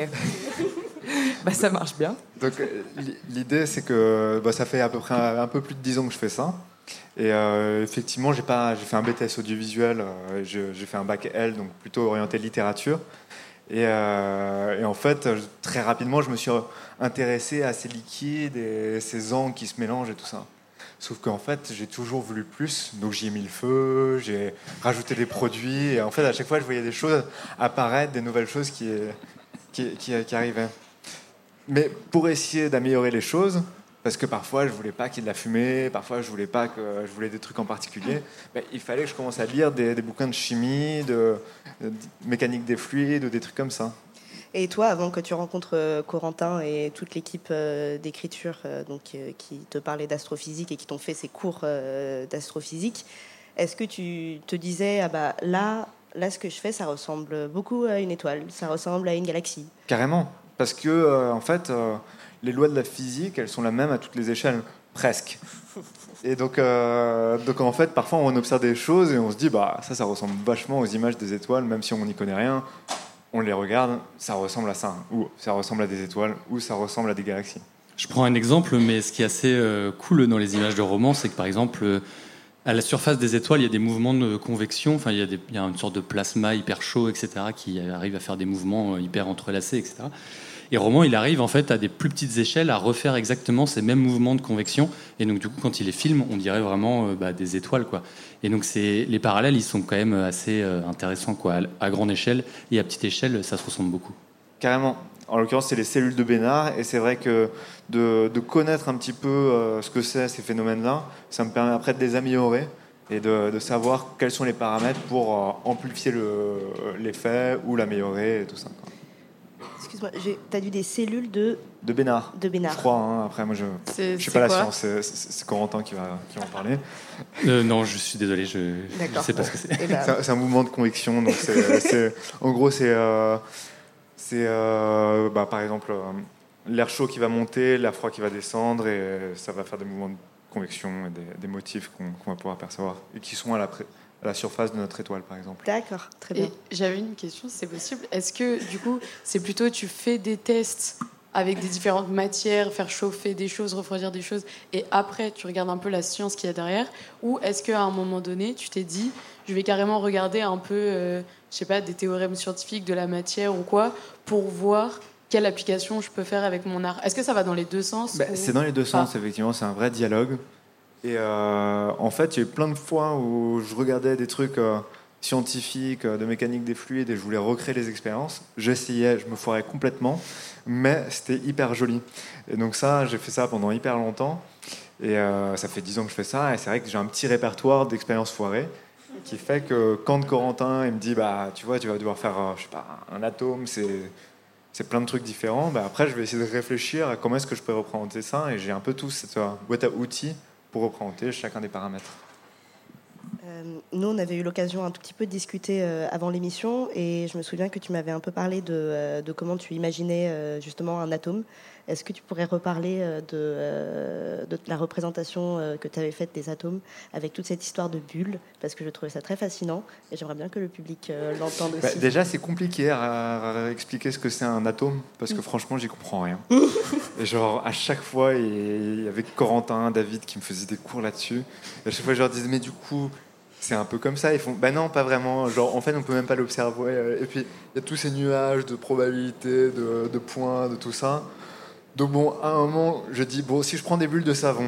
Bah, ça marche bien. Donc, l'idée, c'est que bah, ça fait à peu près un, un peu plus de dix ans que je fais ça. Et euh, effectivement, j'ai, pas, j'ai fait un B T S audiovisuel, euh, j'ai, j'ai fait un bac L, donc plutôt orienté littérature. Et, euh, et en fait, très rapidement, je me suis intéressé à ces liquides et ces angles qui se mélangent et tout ça. Sauf qu'en fait, j'ai toujours voulu plus, donc j'y ai mis le feu, j'ai rajouté des produits, et en fait, à chaque fois, je voyais des choses apparaître, des nouvelles choses qui, qui, qui, qui arrivaient. Mais pour essayer d'améliorer les choses, parce que parfois je voulais pas qu'il y ait de la fumée, parfois je voulais pas que je voulais des trucs en particulier. Ben, il fallait que je commence à lire des, des bouquins de chimie, de, de mécanique des fluides, ou des trucs comme ça. Et toi, avant que tu rencontres euh, Corentin et toute l'équipe euh, d'écriture euh, donc, euh, qui te parlait d'astrophysique et qui t'ont fait ces cours euh, d'astrophysique, est-ce que tu te disais, ah bah là, là, ce que je fais, ça ressemble beaucoup à une étoile, ça ressemble à une galaxie? Carrément, parce que euh, en fait, euh, les lois de la physique, elles sont les mêmes à toutes les échelles, presque. Et donc, euh, donc en fait, parfois on observe des choses et on se dit, bah ça, ça ressemble vachement aux images des étoiles, même si on n'y connaît rien. On les regarde, ça ressemble à ça, ou ça ressemble à des étoiles, ou ça ressemble à des galaxies. Je prends un exemple, mais ce qui est assez euh, cool dans les images de romans, c'est que par exemple, euh, à la surface des étoiles, il y a des mouvements de convection, enfin, il y a, des, il y a une sorte de plasma hyper chaud, et cetera, qui arrive à faire des mouvements hyper entrelacés, et cetera. Et Roman, il arrive en fait à des plus petites échelles à refaire exactement ces mêmes mouvements de convection. Et donc du coup, quand il les filme, on dirait vraiment euh, bah, des étoiles, quoi. Et donc c'est, les parallèles, ils sont quand même assez euh, intéressants, quoi. À, à grande échelle et à petite échelle, ça se ressemble beaucoup. Carrément. En l'occurrence, c'est les cellules de Bénard. Et c'est vrai que de, de connaître un petit peu euh, ce que c'est, ces phénomènes-là, ça me permet après de les améliorer et de, de savoir quels sont les paramètres pour euh, amplifier le, l'effet ou l'améliorer et tout ça, quoi. Excuse-moi, tu as dit des cellules de... De Bénard. De Bénard. Je crois, hein. Après, moi, je ne suis pas la science. C'est, c'est, c'est Corentin qui va, qui va en parler. Euh, non, je suis désolé, je ne sais pas ce que c'est. Eh ben... c'est. C'est un mouvement de convection. Donc c'est, c'est, en gros, c'est, euh, c'est euh, bah, par exemple, euh, l'air chaud qui va monter, l'air froid qui va descendre, et ça va faire des mouvements de convection et des, des motifs qu'on, qu'on va pouvoir percevoir, et qui sont à la pré- à la surface de notre étoile, par exemple. D'accord, très bien. Et j'avais une question, si c'est possible. Est-ce que, du coup, c'est plutôt tu fais des tests avec des différentes matières, faire chauffer des choses, refroidir des choses, et après, tu regardes un peu la science qu'il y a derrière, ou est-ce qu'à un moment donné, tu t'es dit, je vais carrément regarder un peu, euh, je sais pas, des théorèmes scientifiques de la matière ou quoi, pour voir quelle application je peux faire avec mon art? Est-ce que ça va dans les deux sens? bah, ou... C'est dans les deux sens, ah. effectivement, c'est un vrai dialogue. Et euh, en fait, il y a eu plein de fois où je regardais des trucs euh, scientifiques, euh, de mécanique des fluides, et je voulais recréer les expériences. J'essayais, je me foirais complètement, mais c'était hyper joli. Et donc ça, j'ai fait ça pendant hyper longtemps. Et euh, ça fait dix ans que je fais ça, et c'est vrai que j'ai un petit répertoire d'expériences foirées qui fait que quand Corentin il me dit, bah, tu vois, tu vas devoir faire, euh, je sais pas, un atome, c'est... c'est plein de trucs différents, bah, après je vais essayer de réfléchir à comment est-ce que je peux représenter ça, et j'ai un peu tout cette euh, boîte à outils pour représenter chacun des paramètres. Euh, nous, on avait eu l'occasion un tout petit peu de discuter euh, avant l'émission, et je me souviens que tu m'avais un peu parlé de, euh, de comment tu imaginais euh, justement un atome. Est-ce que tu pourrais reparler euh, de, euh, de la représentation euh, que tu avais faite des atomes avec toute cette histoire de bulles, parce que je trouvais ça très fascinant, et j'aimerais bien que le public euh, l'entende aussi. Bah, déjà, c'est compliqué à, à expliquer ce que c'est un atome, parce que franchement, j'y comprends rien. Et genre, à chaque fois, il y avait Corentin, David qui me faisaient des cours là-dessus. Et à chaque fois, je leur disais, mais du coup, c'est un peu comme ça. Ils font, bah non, pas vraiment. Genre, en fait, on peut même pas l'observer. Et puis, il y a tous ces nuages de probabilités, de, de points, de tout ça. Donc bon, à un moment, je dis, bon, si je prends des bulles de savon,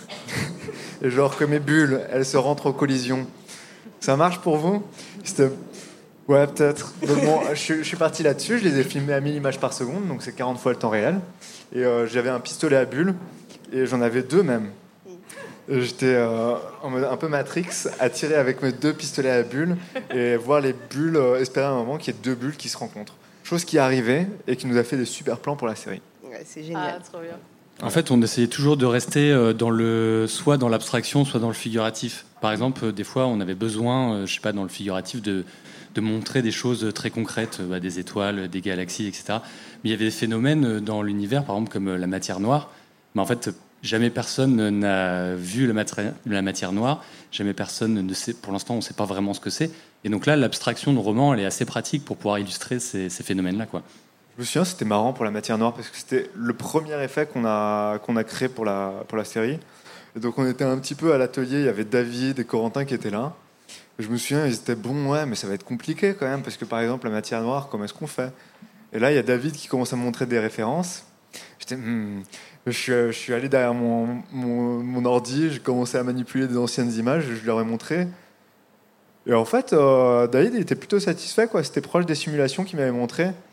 et genre que mes bulles, elles se rentrent en collision, ça marche pour vous? C'était... Ouais, peut-être. Donc bon, je, je suis parti là-dessus, je les ai filmés à mille images par seconde, donc c'est quarante fois le temps réel. Et euh, j'avais un pistolet à bulles, et j'en avais deux même. Et j'étais euh, en mode un peu Matrix, à tirer avec mes deux pistolets à bulles, et voir les bulles, euh, espérer un moment qu'il y ait deux bulles qui se rencontrent. Chose qui est arrivée, et qui nous a fait des super plans pour la série. Ouais, c'est génial. Ah, trop bien. En fait, on essayait toujours de rester dans le, soit dans l'abstraction, soit dans le figuratif. Par exemple, des fois, on avait besoin, je sais pas, dans le figuratif, de, de montrer des choses très concrètes, bah, des étoiles, des galaxies, et cetera. Mais il y avait des phénomènes dans l'univers, par exemple, comme la matière noire. Mais en fait, jamais personne n'a vu la matière, la matière noire. Jamais personne ne sait, pour l'instant, on ne sait pas vraiment ce que c'est. Et donc là, l'abstraction de roman, elle est assez pratique pour pouvoir illustrer ces, ces phénomènes-là, quoi. Je me souviens, c'était marrant pour la matière noire parce que c'était le premier effet qu'on a, qu'on a créé pour la, pour la série. Et donc on était un petit peu à l'atelier, il y avait David et Corentin qui étaient là. Et je me souviens, ils étaient bon, ouais, mais ça va être compliqué quand même parce que par exemple, la matière noire, comment est-ce qu'on fait? Et là, il y a David qui commence à me montrer des références. J'étais, hmm. je, suis, je suis allé derrière mon, mon, mon ordi, j'ai commencé à manipuler des anciennes images, je leur ai montré. Et en fait, euh, David il était plutôt satisfait, quoi. C'était proche des simulations qu'il m'avait montrées.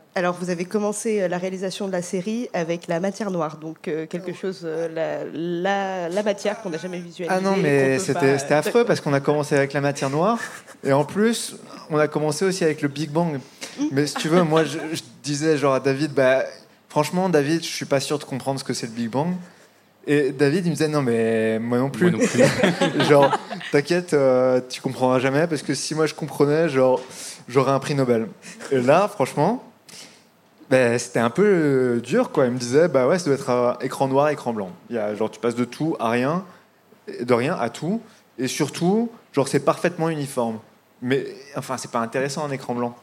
Alors, vous avez commencé la réalisation de la série avec la matière noire, donc euh, quelque chose, euh, la, la, la matière qu'on n'a jamais visualisée. Ah non, mais c'était, pas... c'était affreux parce qu'on a commencé avec la matière noire et en plus, on a commencé aussi avec le Big Bang. Mmh. Mais si tu veux, moi, je, je disais genre à David, bah, franchement, David, je suis pas sûr de comprendre ce que c'est le Big Bang. Et David, il me disait, non, mais moi non plus. Moi non plus. Genre, t'inquiète, euh, tu comprendras jamais parce que si moi je comprenais, genre, j'aurais un prix Nobel. Et là, franchement. Ben, c'était un peu euh, dur, quoi. Il me disait, bah ouais, ça doit être euh, écran noir, écran blanc. Il y a, genre, tu passes de tout à rien, de rien à tout, et surtout, genre, c'est parfaitement uniforme. Mais, enfin, c'est pas intéressant un écran blanc.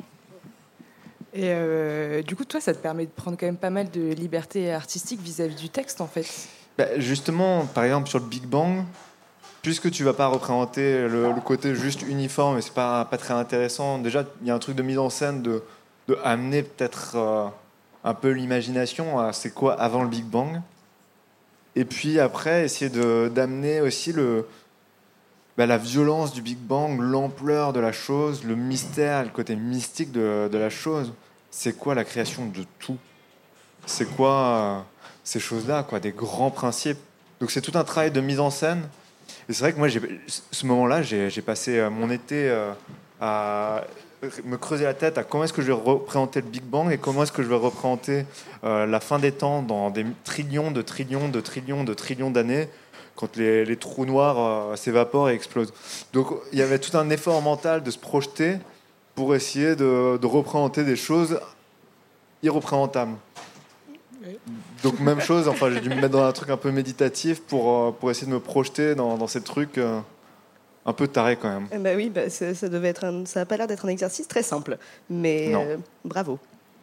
Et euh, du coup, toi, ça te permet de prendre quand même pas mal de liberté artistique vis-à-vis du texte, en fait. Ben, justement, par exemple, sur le Big Bang, puisque tu vas pas représenter le, le côté juste uniforme, et c'est pas, pas très intéressant. Déjà, il y a un truc de mise en scène de de amener peut-être euh, un peu l'imagination à c'est quoi avant le Big Bang. Et puis après, essayer de, d'amener aussi le, bah, la violence du Big Bang, l'ampleur de la chose, le mystère, le côté mystique de, de la chose. C'est quoi la création de tout ? C'est quoi euh, ces choses-là, quoi, des grands principes. Donc c'est tout un travail de mise en scène. Et c'est vrai que moi, j'ai, ce moment-là, j'ai, j'ai passé mon été euh, à me creuser la tête à comment est-ce que je vais représenter le Big Bang et comment est-ce que je vais représenter euh, la fin des temps dans des trillions de trillions de trillions de trillions d'années quand les, les trous noirs euh, s'évaporent et explosent. Donc il y avait tout un effort mental de se projeter pour essayer de, de représenter des choses irreprésentables. Donc même chose, enfin j'ai dû me mettre dans un truc un peu méditatif pour, euh, pour essayer de me projeter dans, dans ces trucs euh, un peu taré quand même. Bah oui, bah ça, ça devait être un, ça n'a pas l'air d'être un exercice très simple, mais euh, bravo.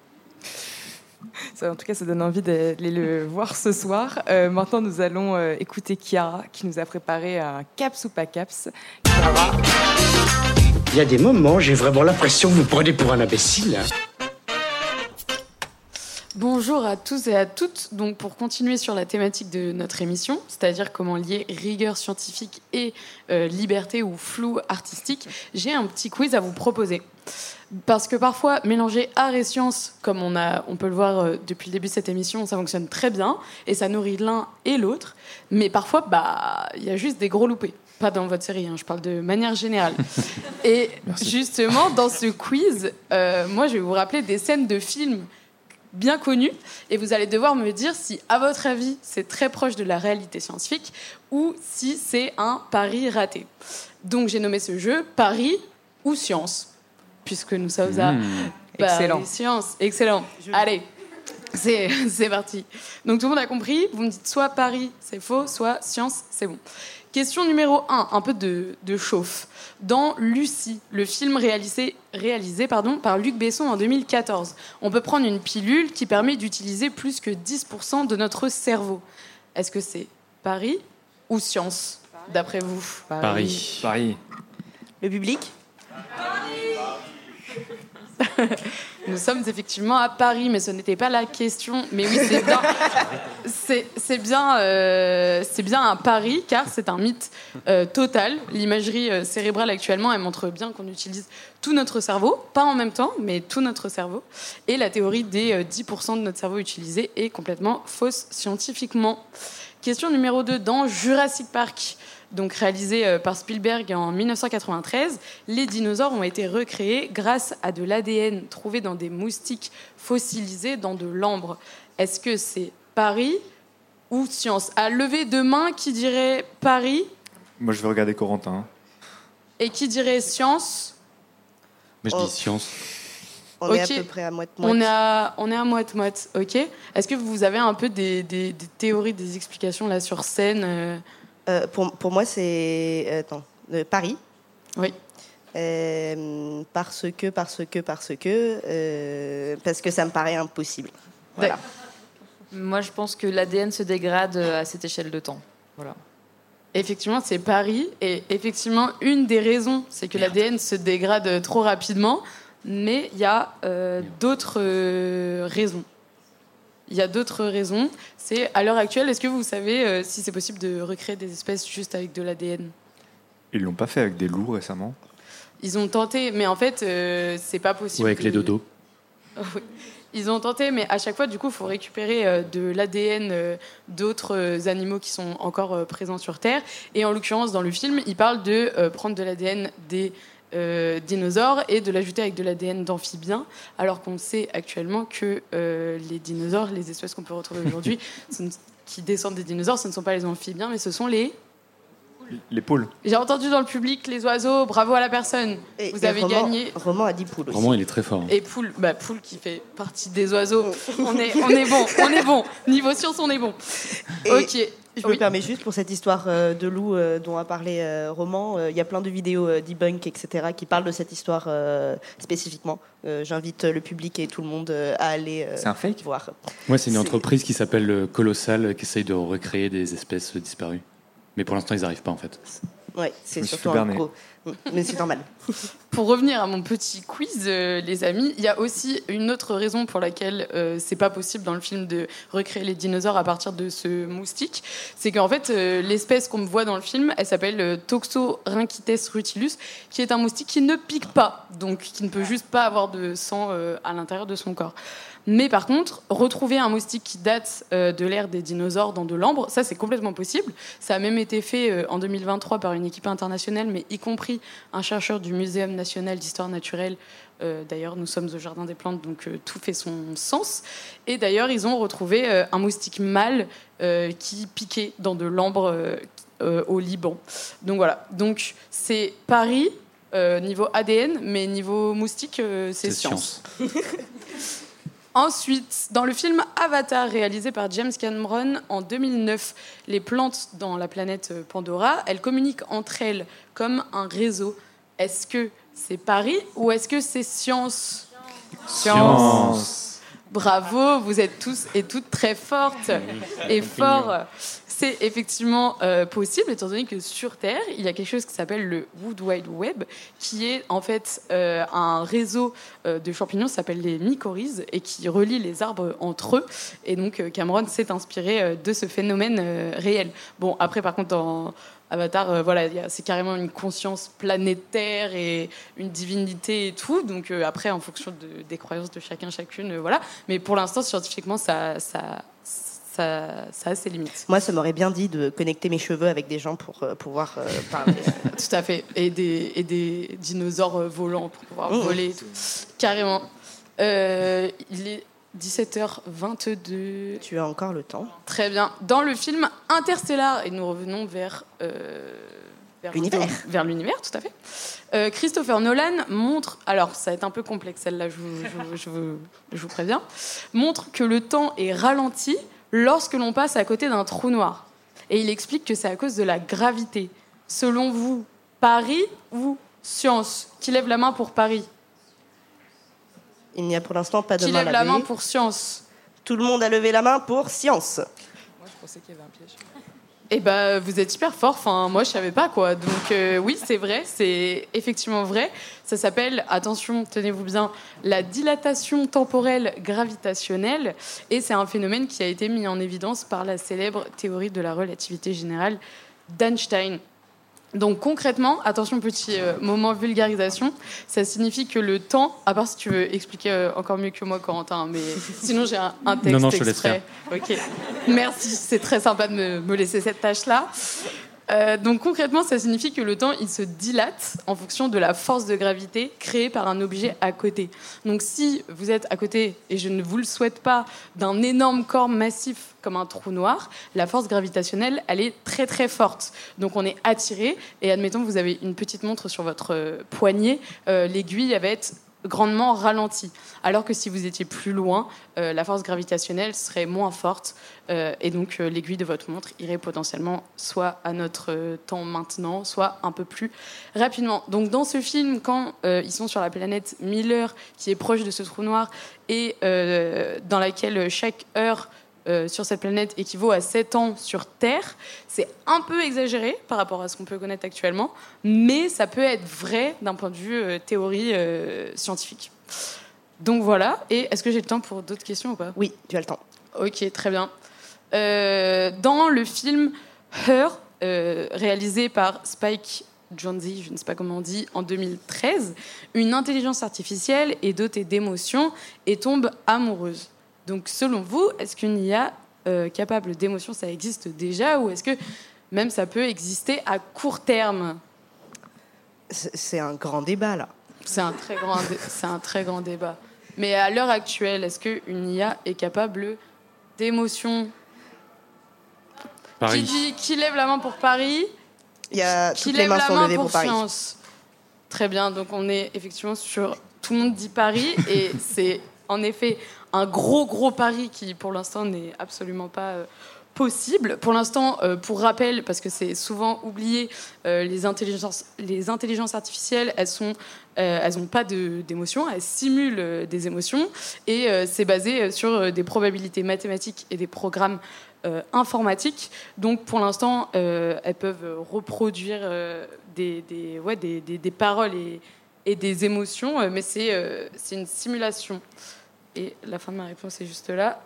Ça, en tout cas, ça donne envie d'aller le voir ce soir. Euh, maintenant, nous allons euh, écouter Chiara, qui nous a préparé un caps ou pas caps. Chiara. Il y a des moments, j'ai vraiment l'impression que vous prenez pour un imbécile. Bonjour à tous et à toutes. Donc, pour continuer sur la thématique de notre émission, c'est-à-dire comment lier rigueur scientifique et euh, liberté ou flou artistique, j'ai un petit quiz à vous proposer. Parce que parfois, mélanger art et science, comme on, a, on peut le voir euh, depuis le début de cette émission, ça fonctionne très bien et ça nourrit l'un et l'autre. Mais parfois, bah, il y a juste des gros loupés. Pas dans votre série, hein, je parle de manière générale. Et Merci. Justement, dans ce quiz, euh, moi, je vais vous rappeler des scènes de films bien connu, et vous allez devoir me dire si, à votre avis, c'est très proche de la réalité scientifique ou si c'est un pari raté. Donc, j'ai nommé ce jeu pari ou science, puisque nous sommes à mmh. Excellent. Science. Excellent. Je... Allez, c'est, c'est parti. Donc, tout le monde a compris. Vous me dites soit pari, c'est faux, soit science, c'est bon. Question numéro un, un peu de, de chauffe. Dans Lucie, le film réalisé, réalisé pardon, par Luc Besson en deux mille quatorze, on peut prendre une pilule qui permet d'utiliser plus que dix pour cent de notre cerveau. Est-ce que c'est pari ou science, d'après vous ? Paris. Paris. Paris. Le public ? Nous sommes effectivement à Paris, mais ce n'était pas la question. Mais oui, c'est bien, c'est, c'est bien, euh, c'est bien un pari, car c'est un mythe euh, total. L'imagerie euh, cérébrale actuellement, elle montre bien qu'on utilise tout notre cerveau, pas en même temps, mais tout notre cerveau. Et la théorie des euh, dix pour cent de notre cerveau utilisé est complètement fausse scientifiquement. Question numéro deux, dans Jurassic Park, donc réalisé par Spielberg en dix-neuf cent quatre-vingt-treize, les dinosaures ont été recréés grâce à de l'A D N trouvé dans des moustiques fossilisés dans de l'ambre. Est-ce que c'est pari ou science ? À lever de main, qui dirait pari ? Moi, je vais regarder Corentin. Et qui dirait science ? Moi, je dis science. On okay. est à peu près à moite-moite. On est à, on est à moite-moite, ok. Est-ce que vous avez un peu des, des, des théories, des explications là sur scène euh... Euh, pour, pour moi, c'est euh, attends, euh, Paris. Oui. Euh, parce que, parce que, parce que, euh, parce que ça me paraît impossible. Voilà. Moi, je pense que l'A D N se dégrade à cette échelle de temps. Voilà. Effectivement, c'est Paris. Et effectivement, une des raisons, c'est que l'A D N se dégrade trop rapidement. Mais il y a euh, d'autres euh, raisons. Il y a d'autres raisons. C'est, à l'heure actuelle, est-ce que vous savez euh, si c'est possible de recréer des espèces juste avec de l'A D N ? Ils l'ont pas fait avec des loups récemment ? Ils ont tenté, mais en fait, euh, c'est pas possible. Ou avec de... les dodos. Oui. Ils ont tenté, mais à chaque fois, du coup, il faut récupérer euh, de l'A D N euh, d'autres euh, animaux qui sont encore euh, présents sur Terre. Et en l'occurrence, dans le film, ils parlent de euh, prendre de l'A D N des euh, dinosaures et de l'ajouter avec de l'A D N d'amphibiens, alors qu'on sait actuellement que euh, les dinosaures, les espèces qu'on peut retrouver aujourd'hui, ne, qui descendent des dinosaures, ce ne sont pas les amphibiens, mais ce sont les... Les poules. J'ai entendu dans le public les oiseaux, bravo à la personne. Et, Vous et avez Roman, gagné. Roman a dit poule aussi. Roman, il est très fort. Et poule, bah poule qui fait partie des oiseaux. On est, on est bon, on est bon. Niveau science, on est bon. Et ok. Je oui. me permets juste pour cette histoire euh, de loup euh, dont a parlé euh, Roman. Il euh, y a plein de vidéos euh, debunk, et cetera, qui parlent de cette histoire euh, spécifiquement. Euh, j'invite le public et tout le monde euh, à aller euh, c'est un fake voir. Ouais, c'est une c'est... entreprise qui s'appelle Colossal, qui essaye de recréer des espèces disparues. Mais pour l'instant, ils n'y arrivent pas en fait. Ouais, c'est surtout un gros. Mais c'est normal. Pour revenir à mon petit quiz, euh, les amis, il y a aussi une autre raison pour laquelle euh, c'est pas possible dans le film de recréer les dinosaures à partir de ce moustique. C'est qu'en fait, euh, l'espèce qu'on voit dans le film, elle s'appelle euh, Toxorhynchites rutilus, qui est un moustique qui ne pique pas, donc qui ne peut juste pas avoir de sang euh, à l'intérieur de son corps. Mais par contre, retrouver un moustique qui date euh, de l'ère des dinosaures dans de l'ambre, ça c'est complètement possible. Ça a même été fait euh, en deux mille vingt-trois par une équipe internationale, mais y compris un chercheur du Muséum national d'histoire naturelle. Euh, d'ailleurs, nous sommes au Jardin des Plantes, donc euh, tout fait son sens. Et d'ailleurs, ils ont retrouvé euh, un moustique mâle euh, qui piquait dans de l'ambre euh, euh, au Liban. Donc voilà, donc c'est Paris, euh, niveau A D N, mais niveau moustique, euh, c'est, c'est science. science. Ensuite, dans le film Avatar, réalisé par James Cameron en deux mille neuf, les plantes dans la planète Pandora, elles communiquent entre elles comme un réseau. Est-ce que c'est Paris ou est-ce que c'est science ? Science. Bravo, vous êtes tous et toutes très fortes et forts. C'est effectivement euh, possible, étant donné que sur Terre, il y a quelque chose qui s'appelle le Wood Wide Web, qui est en fait euh, un réseau euh, de champignons qui s'appelle les mycorhizes et qui relie les arbres entre eux. Et donc euh, Cameron s'est inspiré euh, de ce phénomène euh, réel. Bon, après, par contre, dans Avatar, euh, voilà, y a, c'est carrément une conscience planétaire et une divinité et tout. Donc euh, après, en fonction de, des croyances de chacun, chacune, euh, voilà. Mais pour l'instant, scientifiquement, ça... ça Ça, ça a ses limites. Moi, ça m'aurait bien dit de connecter mes cheveux avec des gens pour euh, pouvoir euh, parler. Tout à fait. Et des, et des dinosaures volants pour pouvoir mmh. voler et tout. Carrément. Euh, il est dix-sept heures vingt-deux. Tu as encore le temps. Très bien. Dans le film Interstellar, et nous revenons vers... Euh, vers l'univers. Vers l'univers, tout à fait. Euh, Christopher Nolan montre... Alors, ça va être un peu complexe, celle-là, je vous, je, vous, je, vous, je vous préviens. Montre que le temps est ralenti lorsque l'on passe à côté d'un trou noir. Et il explique que c'est à cause de la gravité. Selon vous, Paris ou science ? Qui lève la main pour Paris ? Il n'y a pour l'instant pas de Qui main lève levée. la main pour science ? Tout le monde a levé la main pour science. Moi, je pensais qu'il y avait un piège. Eh ben, vous êtes hyper fort. Enfin, moi, je savais pas quoi. Donc, euh, oui, c'est vrai. C'est effectivement vrai. Ça s'appelle, attention, tenez-vous bien, la dilatation temporelle gravitationnelle. Et c'est un phénomène qui a été mis en évidence par la célèbre théorie de la relativité générale d'Einstein. Donc concrètement, attention, petit euh, moment vulgarisation, ça signifie que le temps, à part si tu veux expliquer euh, encore mieux que moi, Corentin, mais sinon j'ai un, un texte non, non, je te exprès. laisse faire. Ok, merci, c'est très sympa de me, me laisser cette tâche-là. Euh, donc concrètement, ça signifie que le temps, il se dilate en fonction de la force de gravité créée par un objet à côté. Donc si vous êtes à côté, et je ne vous le souhaite pas, d'un énorme corps massif comme un trou noir, la force gravitationnelle, elle est très très forte. Donc on est attiré, et admettons que vous avez une petite montre sur votre euh, poignet, euh, l'aiguille, elle va être grandement ralenti. Alors que si vous étiez plus loin, euh, la force gravitationnelle serait moins forte euh, et donc euh, l'aiguille de votre montre irait potentiellement soit à notre euh, temps maintenant, soit un peu plus rapidement. Donc dans ce film, quand euh, ils sont sur la planète Miller, qui est proche de ce trou noir, et euh, dans laquelle chaque heure Euh, sur cette planète équivaut à sept ans sur Terre, c'est un peu exagéré par rapport à ce qu'on peut connaître actuellement, mais ça peut être vrai d'un point de vue euh, théorie euh, scientifique. Donc voilà, et est-ce que j'ai le temps pour d'autres questions ou pas ? Oui, tu as le temps. Ok, très bien. Euh, dans le film Her, euh, réalisé par Spike Zhuangzi, je ne sais pas comment on dit, en deux mille treize, une intelligence artificielle est dotée d'émotions et tombe amoureuse. Donc, selon vous, est-ce qu'une I A euh, capable d'émotions, ça existe déjà, ou est-ce que même ça peut exister à court terme ? C'est un grand débat, là. C'est un très grand, dé- c'est un très grand débat. Mais à l'heure actuelle, est-ce qu'une I A est capable d'émotions ? Paris. Qui, dit, qui lève la main pour Paris ? Il y a Qui toutes les lève mains la sont main levées pour pour Paris. Science ? Très bien, donc on est effectivement sur... Tout le monde dit Paris, et c'est en effet un gros, gros pari qui, pour l'instant, n'est absolument pas euh, possible. Pour l'instant, euh, pour rappel, parce que c'est souvent oublié, euh, les, intelligences, les intelligences artificielles, elles sont... Euh, elles n'ont pas de, d'émotions, elles simulent euh, des émotions, et euh, c'est basé sur euh, des probabilités mathématiques et des programmes euh, informatiques. Donc pour l'instant, euh, elles peuvent reproduire euh, des, des, ouais, des, des, des paroles et, et des émotions, euh, mais c'est, euh, c'est une simulation. Et la fin de ma réponse est juste là.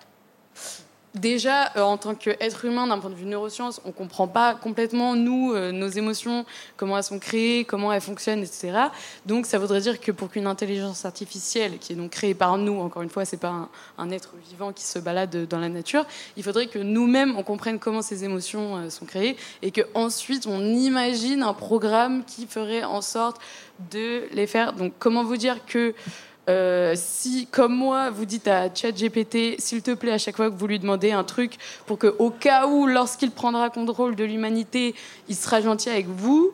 Déjà, euh, en tant qu'être humain, d'un point de vue neurosciences, on ne comprend pas complètement, nous, euh, nos émotions, comment elles sont créées, comment elles fonctionnent, et cetera. Donc, ça voudrait dire que pour qu'une intelligence artificielle, qui est donc créée par nous, encore une fois, ce n'est pas un, un être vivant qui se balade dans la nature, il faudrait que nous-mêmes, on comprenne comment ces émotions euh, sont créées, et qu'ensuite, on imagine un programme qui ferait en sorte de les faire. Donc, comment vous dire que... Euh, si, comme moi, vous dites à ChatGPT, s'il te plaît, à chaque fois que vous lui demandez un truc, pour qu'au cas où, lorsqu'il prendra contrôle de l'humanité, il sera gentil avec vous,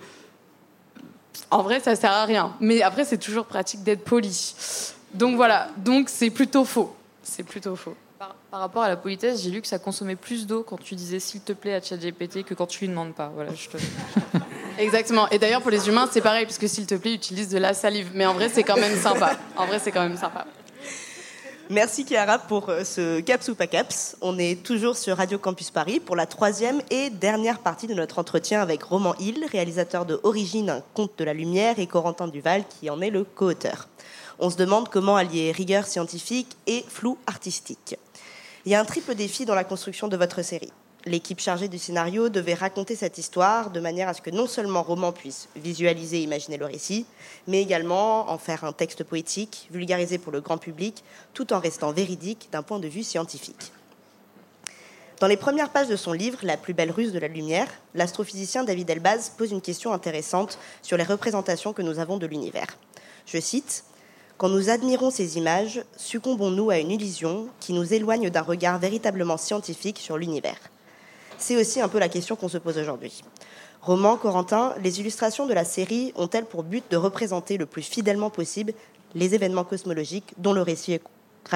en vrai, ça sert à rien. Mais après, c'est toujours pratique d'être poli. Donc voilà, donc c'est plutôt faux. C'est plutôt faux. Par, par rapport à la politesse, j'ai lu que ça consommait plus d'eau quand tu disais s'il te plaît à ChatGPT que quand tu lui demandes pas. Voilà, je te... Exactement. Et d'ailleurs, pour les humains, c'est pareil, puisque s'il te plaît, utilise de la salive. Mais en vrai, c'est quand même sympa. En vrai, c'est quand même sympa. Merci Chiara pour ce Caps ou pas Caps. On est toujours sur Radio Campus Paris pour la troisième et dernière partie de notre entretien avec Roman Hill, réalisateur de Origine, un conte de la lumière, et Corentin Duval, qui en est le co-auteur. On se demande comment allier rigueur scientifique et flou artistique. Il y a un triple défi dans la construction de votre série. L'équipe chargée du scénario devait raconter cette histoire de manière à ce que non seulement Roman puisse visualiser et imaginer le récit, mais également en faire un texte poétique, vulgarisé pour le grand public, tout en restant véridique d'un point de vue scientifique. Dans les premières pages de son livre « La plus belle ruse de la lumière », l'astrophysicien David Elbaz pose une question intéressante sur les représentations que nous avons de l'univers. Je cite « Quand nous admirons ces images, succombons-nous à une illusion qui nous éloigne d'un regard véritablement scientifique sur l'univers ?» C'est aussi un peu la question qu'on se pose aujourd'hui. Roman, Corentin, les illustrations de la série ont-elles pour but de représenter le plus fidèlement possible les événements cosmologiques dont le récit est raconté ?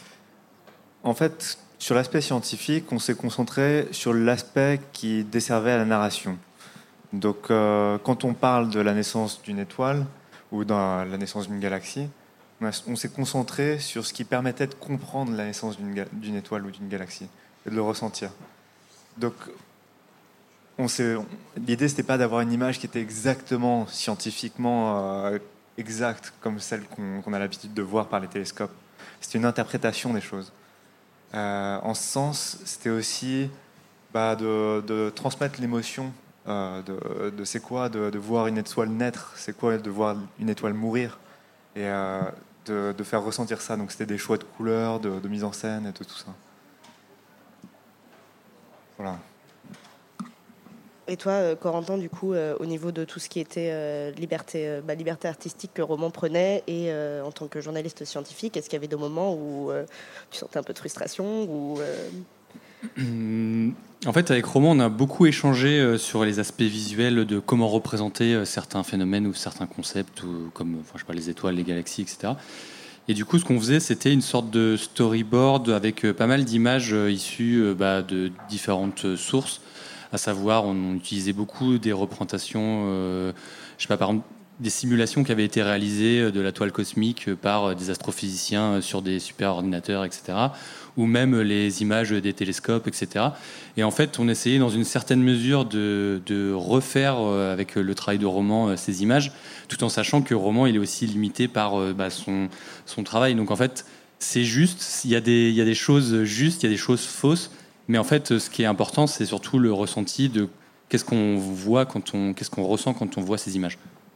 En fait, sur l'aspect scientifique, on s'est concentré sur l'aspect qui desservait à la narration. Donc, euh, quand on parle de la naissance d'une étoile ou de la naissance d'une galaxie, on, a, on s'est concentré sur ce qui permettait de comprendre la naissance d'une, d'une étoile ou d'une galaxie et de le ressentir. Donc, on s'est, on, l'idée, c'était pas d'avoir une image qui était exactement scientifiquement euh, exacte, comme celle qu'on, qu'on a l'habitude de voir par les télescopes. C'était une interprétation des choses. Euh, en ce sens, c'était aussi bah, de, de transmettre l'émotion euh, de, de c'est quoi de, de voir une étoile naître, c'est quoi de voir une étoile mourir, et euh, de, de faire ressentir ça. Donc, c'était des choix de couleurs, de, de mise en scène et de tout ça. Voilà. Et toi, Corentin, du coup, euh, au niveau de tout ce qui était euh, liberté, euh, bah, liberté artistique que Roman prenait, et euh, en tant que journaliste scientifique, est-ce qu'il y avait des moments où euh, tu sentais un peu de frustration ou, euh... En fait, avec Roman, on a beaucoup échangé euh, sur les aspects visuels de comment représenter euh, certains phénomènes ou certains concepts, ou, comme enfin, je sais pas, les étoiles, les galaxies, et cetera. Et du coup, ce qu'on faisait, c'était une sorte de storyboard avec pas mal d'images issues bah, de différentes sources. À savoir, on utilisait beaucoup des représentations, euh, je sais pas, par exemple, des simulations qui avaient été réalisées de la toile cosmique par des astrophysiciens sur des superordinateurs, et cetera. Ou même les images des télescopes, et cetera. Et en fait, on essayait dans une certaine mesure de, de refaire avec le travail de Roman ces images, tout en sachant que Roman il est aussi limité par bah, son, son travail. Donc en fait, c'est juste, il y a des, il y a des choses justes, il y a des choses fausses, mais en fait, ce qui est important, c'est surtout le ressenti de Qu'est-ce qu'on voit quand on, qu'est-ce qu'on ressent quand on voit ces images?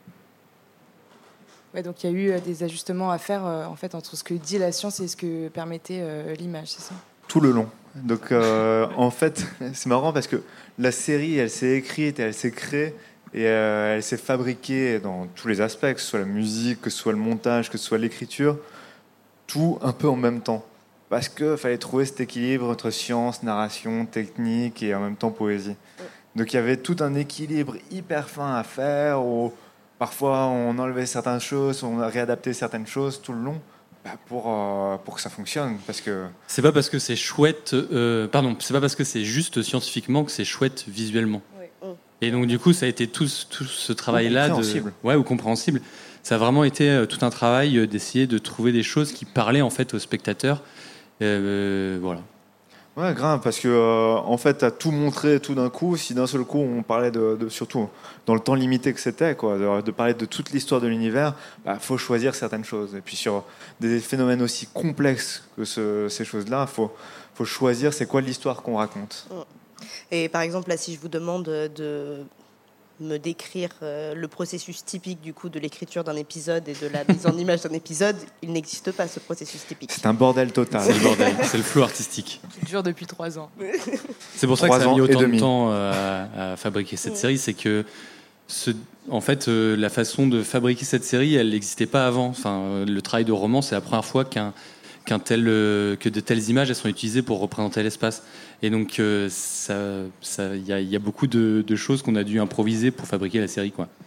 Ouais, donc il y a eu des ajustements à faire euh, en fait entre ce que dit la science et ce que permettait euh, l'image, c'est ça? Tout le long. Donc euh, en fait, c'est marrant parce que la série, elle s'est écrite, elle s'est créée et euh, elle s'est fabriquée dans tous les aspects, que ce soit la musique, que ce soit le montage, que ce soit l'écriture, tout un peu en même temps. Parce qu'il fallait trouver cet équilibre entre science, narration, technique et en même temps poésie. Donc il y avait tout un équilibre hyper fin à faire, où parfois on enlevait certaines choses, on réadaptait certaines choses tout le long. Bah pour, euh, pour que ça fonctionne, parce que... C'est pas parce que c'est chouette... Euh, pardon, c'est pas parce que c'est juste scientifiquement que c'est chouette visuellement. Oui. Oh. Et donc du coup, ça a été tout, tout ce travail-là... Ou compréhensible. De, ouais, ou compréhensible. Ça a vraiment été euh, tout un travail euh, d'essayer de trouver des choses qui parlaient en fait aux spectateurs. Euh, voilà. Ouais, grave, parce que euh, en fait, t'as tout montré tout d'un coup. Si d'un seul coup, on parlait de, de surtout dans le temps limité que c'était, quoi, de, de parler de toute l'histoire de l'univers, bah, faut choisir certaines choses. Et puis sur des phénomènes aussi complexes que ce, ces choses-là, faut, faut choisir c'est quoi l'histoire qu'on raconte. Et par exemple, là, si je vous demande de me décrire euh, le processus typique du coup de l'écriture d'un épisode et de la mise en image d'un épisode, il n'existe pas ce processus typique. C'est un bordel total. C'est le bordel, c'est le flou artistique. Qui dure depuis trois ans. C'est pour ça que ça a mis autant de temps à, à fabriquer cette série, c'est que ce, en fait, euh, la façon de fabriquer cette série, elle n'existait pas avant. Enfin, euh, le travail de roman, c'est la première fois qu'un qu'un tel, euh, que de telles images elles sont utilisées pour représenter l'espace. Et donc, euh, ça, ça, y a, y a beaucoup de, de choses qu'on a dû improviser pour fabriquer la série, quoi.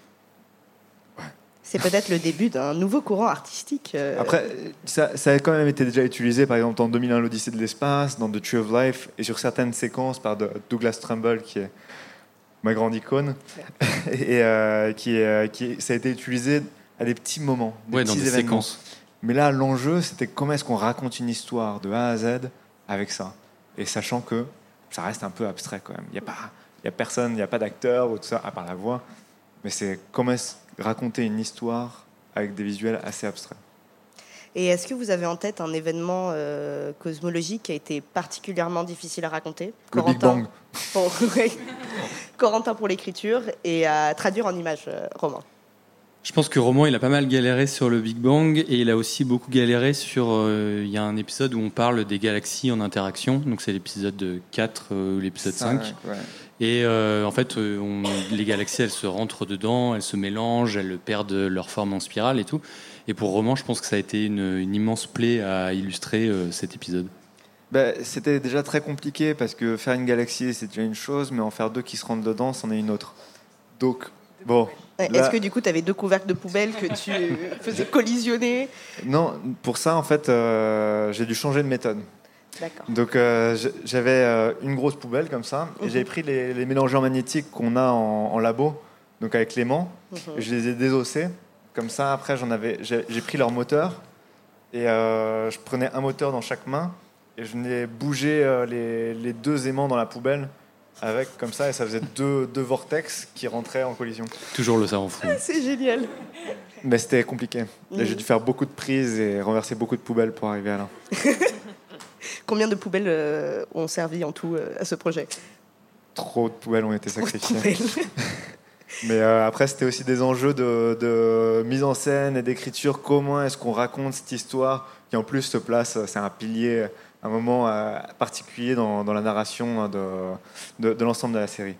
C'est peut-être le début d'un nouveau courant artistique. Euh... Après, ça, ça a quand même été déjà utilisé, par exemple, dans deux mille un, l'Odyssée de l'espace, dans The Tree of Life, et sur certaines séquences par de Douglas Trumbull, qui est ma grande icône, et euh, qui, est, qui est, ça a été utilisé à des petits moments, des ouais, petits dans des événements. séquences. Mais là, l'enjeu, c'était comment est-ce qu'on raconte une histoire de A à Z avec ça, et sachant que ça reste un peu abstrait quand même. Il n'y a pas, il y a personne, il n'y a pas d'acteur ou tout ça à part la voix, mais c'est comment est-ce raconter une histoire avec des visuels assez abstraits. Et est-ce que vous avez en tête un événement euh, cosmologique qui a été particulièrement difficile à raconter? Le Big Bang. Pour, Corentin pour l'écriture et à traduire en images, euh, Romain. Je pense que Romain, il a pas mal galéré sur le Big Bang et il a aussi beaucoup galéré sur... Euh, il y a un épisode où on parle des galaxies en interaction, donc c'est l'épisode quatre euh, ou l'épisode cinq. Ouais. Et euh, en fait, euh, on, les galaxies, elles se rentrent dedans, elles se mélangent, elles perdent leur forme en spirale et tout. Et pour Romain, je pense que ça a été une, une immense plaie à illustrer euh, cet épisode. Ben, c'était déjà très compliqué parce que faire une galaxie, c'est déjà une chose, mais en faire deux qui se rentrent dedans, c'en est une autre. Donc, bon... Est-ce là... que du coup, tu avais deux couvercles de poubelle que tu faisais collisionner? Non, pour ça, en fait, euh, j'ai dû changer de méthode. D'accord. Donc, euh, j'avais euh, une grosse poubelle comme ça, et mmh. j'avais pris les, les mélangeurs magnétiques qu'on a en, en labo, donc avec l'aimant, mmh. et je les ai désossés. Comme ça, après, j'en avais, j'ai, j'ai pris leur moteur, et euh, je prenais un moteur dans chaque main, et je venais bouger euh, les, les deux aimants dans la poubelle, avec comme ça, et ça faisait deux, deux vortex qui rentraient en collision. Toujours le savant fou. Ah, c'est génial. Mais c'était compliqué. Mmh. J'ai dû faire beaucoup de prises et renverser beaucoup de poubelles pour arriver à là. Combien de poubelles euh, ont servi en tout euh, à ce projet? Trop de poubelles ont été sacrifiées. Mais euh, après, c'était aussi des enjeux de, de mise en scène et d'écriture. Comment est-ce qu'on raconte cette histoire qui, en plus, se place, c'est un pilier, un moment euh, particulier dans, dans la narration de, de, de l'ensemble de la série.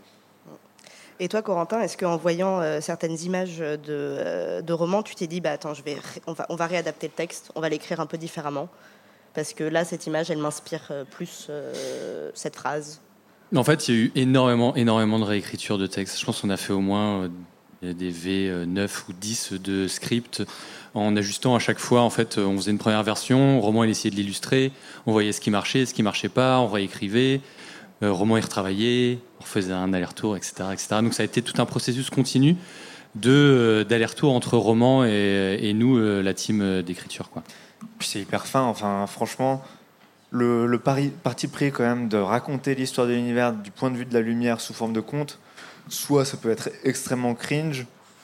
Et toi, Corentin, est-ce qu'en voyant euh, certaines images de, euh, de romans, tu t'es dit, bah, attends, je vais ré- on, va, on va réadapter le texte, on va l'écrire un peu différemment? Parce que là, cette image, elle m'inspire plus euh, cette phrase. En fait, il y a eu énormément, énormément de réécriture de texte. Je pense qu'on a fait au moins euh, des V neuf ou dix de script en ajustant à chaque fois. En fait, on faisait une première version, Romain il essayait de l'illustrer, on voyait ce qui marchait, ce qui marchait pas, on réécrivait, euh, Romain il retravaillait, on faisait un aller-retour, et cetera, et cetera. Donc ça a été tout un processus continu de, euh, d'aller-retour entre Romain et, et nous, euh, la team d'écriture, quoi. Puis c'est hyper fin, enfin franchement, le, le pari, parti pris quand même de raconter l'histoire de l'univers du point de vue de la lumière sous forme de conte, soit ça peut être extrêmement cringe.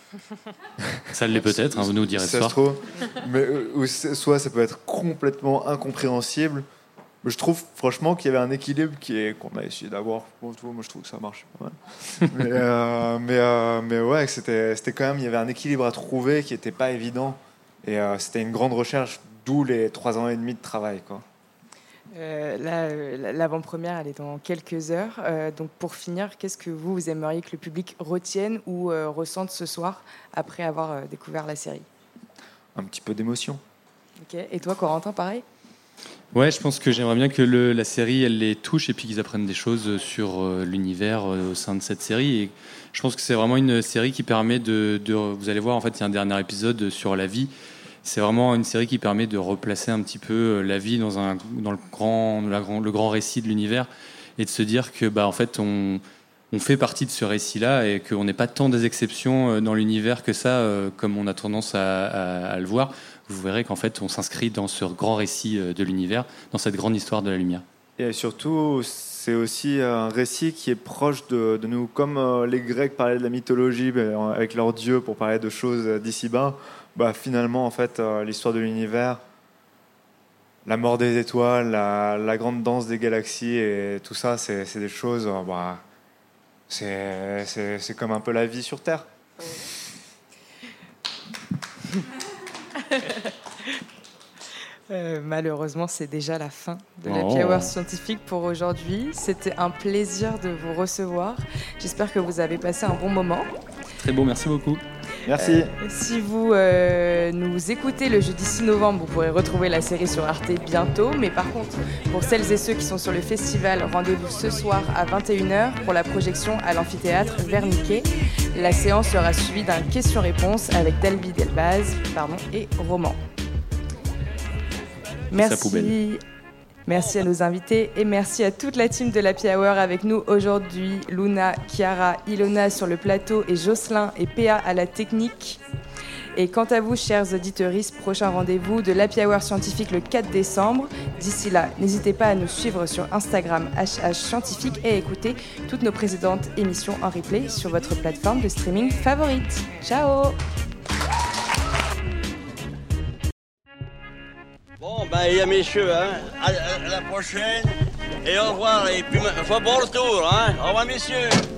Ça l'est peut-être, hein, vous nous direz ce soir. Trop, mais euh, soit ça peut être complètement incompréhensible, je trouve franchement qu'il y avait un équilibre qui est, qu'on a essayé d'avoir. Bon, moi, je trouve que ça marche pas mal. mais, euh, mais, euh, mais ouais, c'était, c'était quand même, il y avait un équilibre à trouver qui n'était pas évident. Et euh, c'était une grande recherche, d'où les trois ans et demi de travail, quoi. Euh, là, euh, l'avant-première, elle est dans quelques heures. Euh, donc, pour finir, qu'est-ce que vous, vous aimeriez que le public retienne ou euh, ressente ce soir après avoir euh, découvert la série ? Un petit peu d'émotion. Ok. Et toi, Corentin, pareil ? Ouais, je pense que j'aimerais bien que le, la série, elle les touche et puis qu'ils apprennent des choses sur euh, l'univers euh, au sein de cette série. Et je pense que c'est vraiment une série qui permet de, de... Vous allez voir, en fait, il y a un dernier épisode sur la vie. C'est vraiment une série qui permet de replacer un petit peu la vie dans, un, dans le, grand, la, le grand récit de l'univers et de se dire que, bah, en fait, on, on fait partie de ce récit-là et qu'on n'est pas tant des exceptions dans l'univers que ça, euh, comme on a tendance à, à, à le voir. Vous verrez qu'en fait, on s'inscrit dans ce grand récit de l'univers, dans cette grande histoire de la lumière. Et surtout, c'est aussi un récit qui est proche de, de nous. Comme euh, les Grecs parlaient de la mythologie ben, avec leurs dieux pour parler de choses d'ici-bas, bah, finalement, en fait, euh, l'histoire de l'univers, la mort des étoiles, la, la grande danse des galaxies et tout ça, c'est, c'est des choses... Euh, bah, c'est, c'est, c'est comme un peu la vie sur Terre. Euh, malheureusement, c'est déjà la fin de Oh. l'Happy Hour scientifique pour aujourd'hui. C'était un plaisir de vous recevoir. J'espère que vous avez passé un bon moment. Très beau, merci beaucoup. Merci. Euh, si vous euh, nous écoutez le jeudi six novembre, vous pourrez retrouver la série sur Arte bientôt. Mais par contre, pour celles et ceux qui sont sur le festival, rendez-vous ce soir à vingt et une heures pour la projection à l'amphithéâtre Verniquet. La séance sera suivie d'un question-réponse avec David Elbaz pardon, et Roman. Merci. Merci à nos invités et merci à toute la team de l'Happy Hour avec nous aujourd'hui. Luna, Chiara, Ilona sur le plateau et Jocelyn et Péa à la technique. Et quant à vous, chers auditeuristes, prochain rendez-vous de l'Happy Hour scientifique le quatre décembre. D'ici là, n'hésitez pas à nous suivre sur Instagram H H scientifique et à écouter toutes nos précédentes émissions en replay sur votre plateforme de streaming favorite. Ciao! Bon, ben, il y a messieurs, hein. À, à, à la prochaine. Et au revoir. Et puis, faut bon retour, hein. Au revoir, messieurs.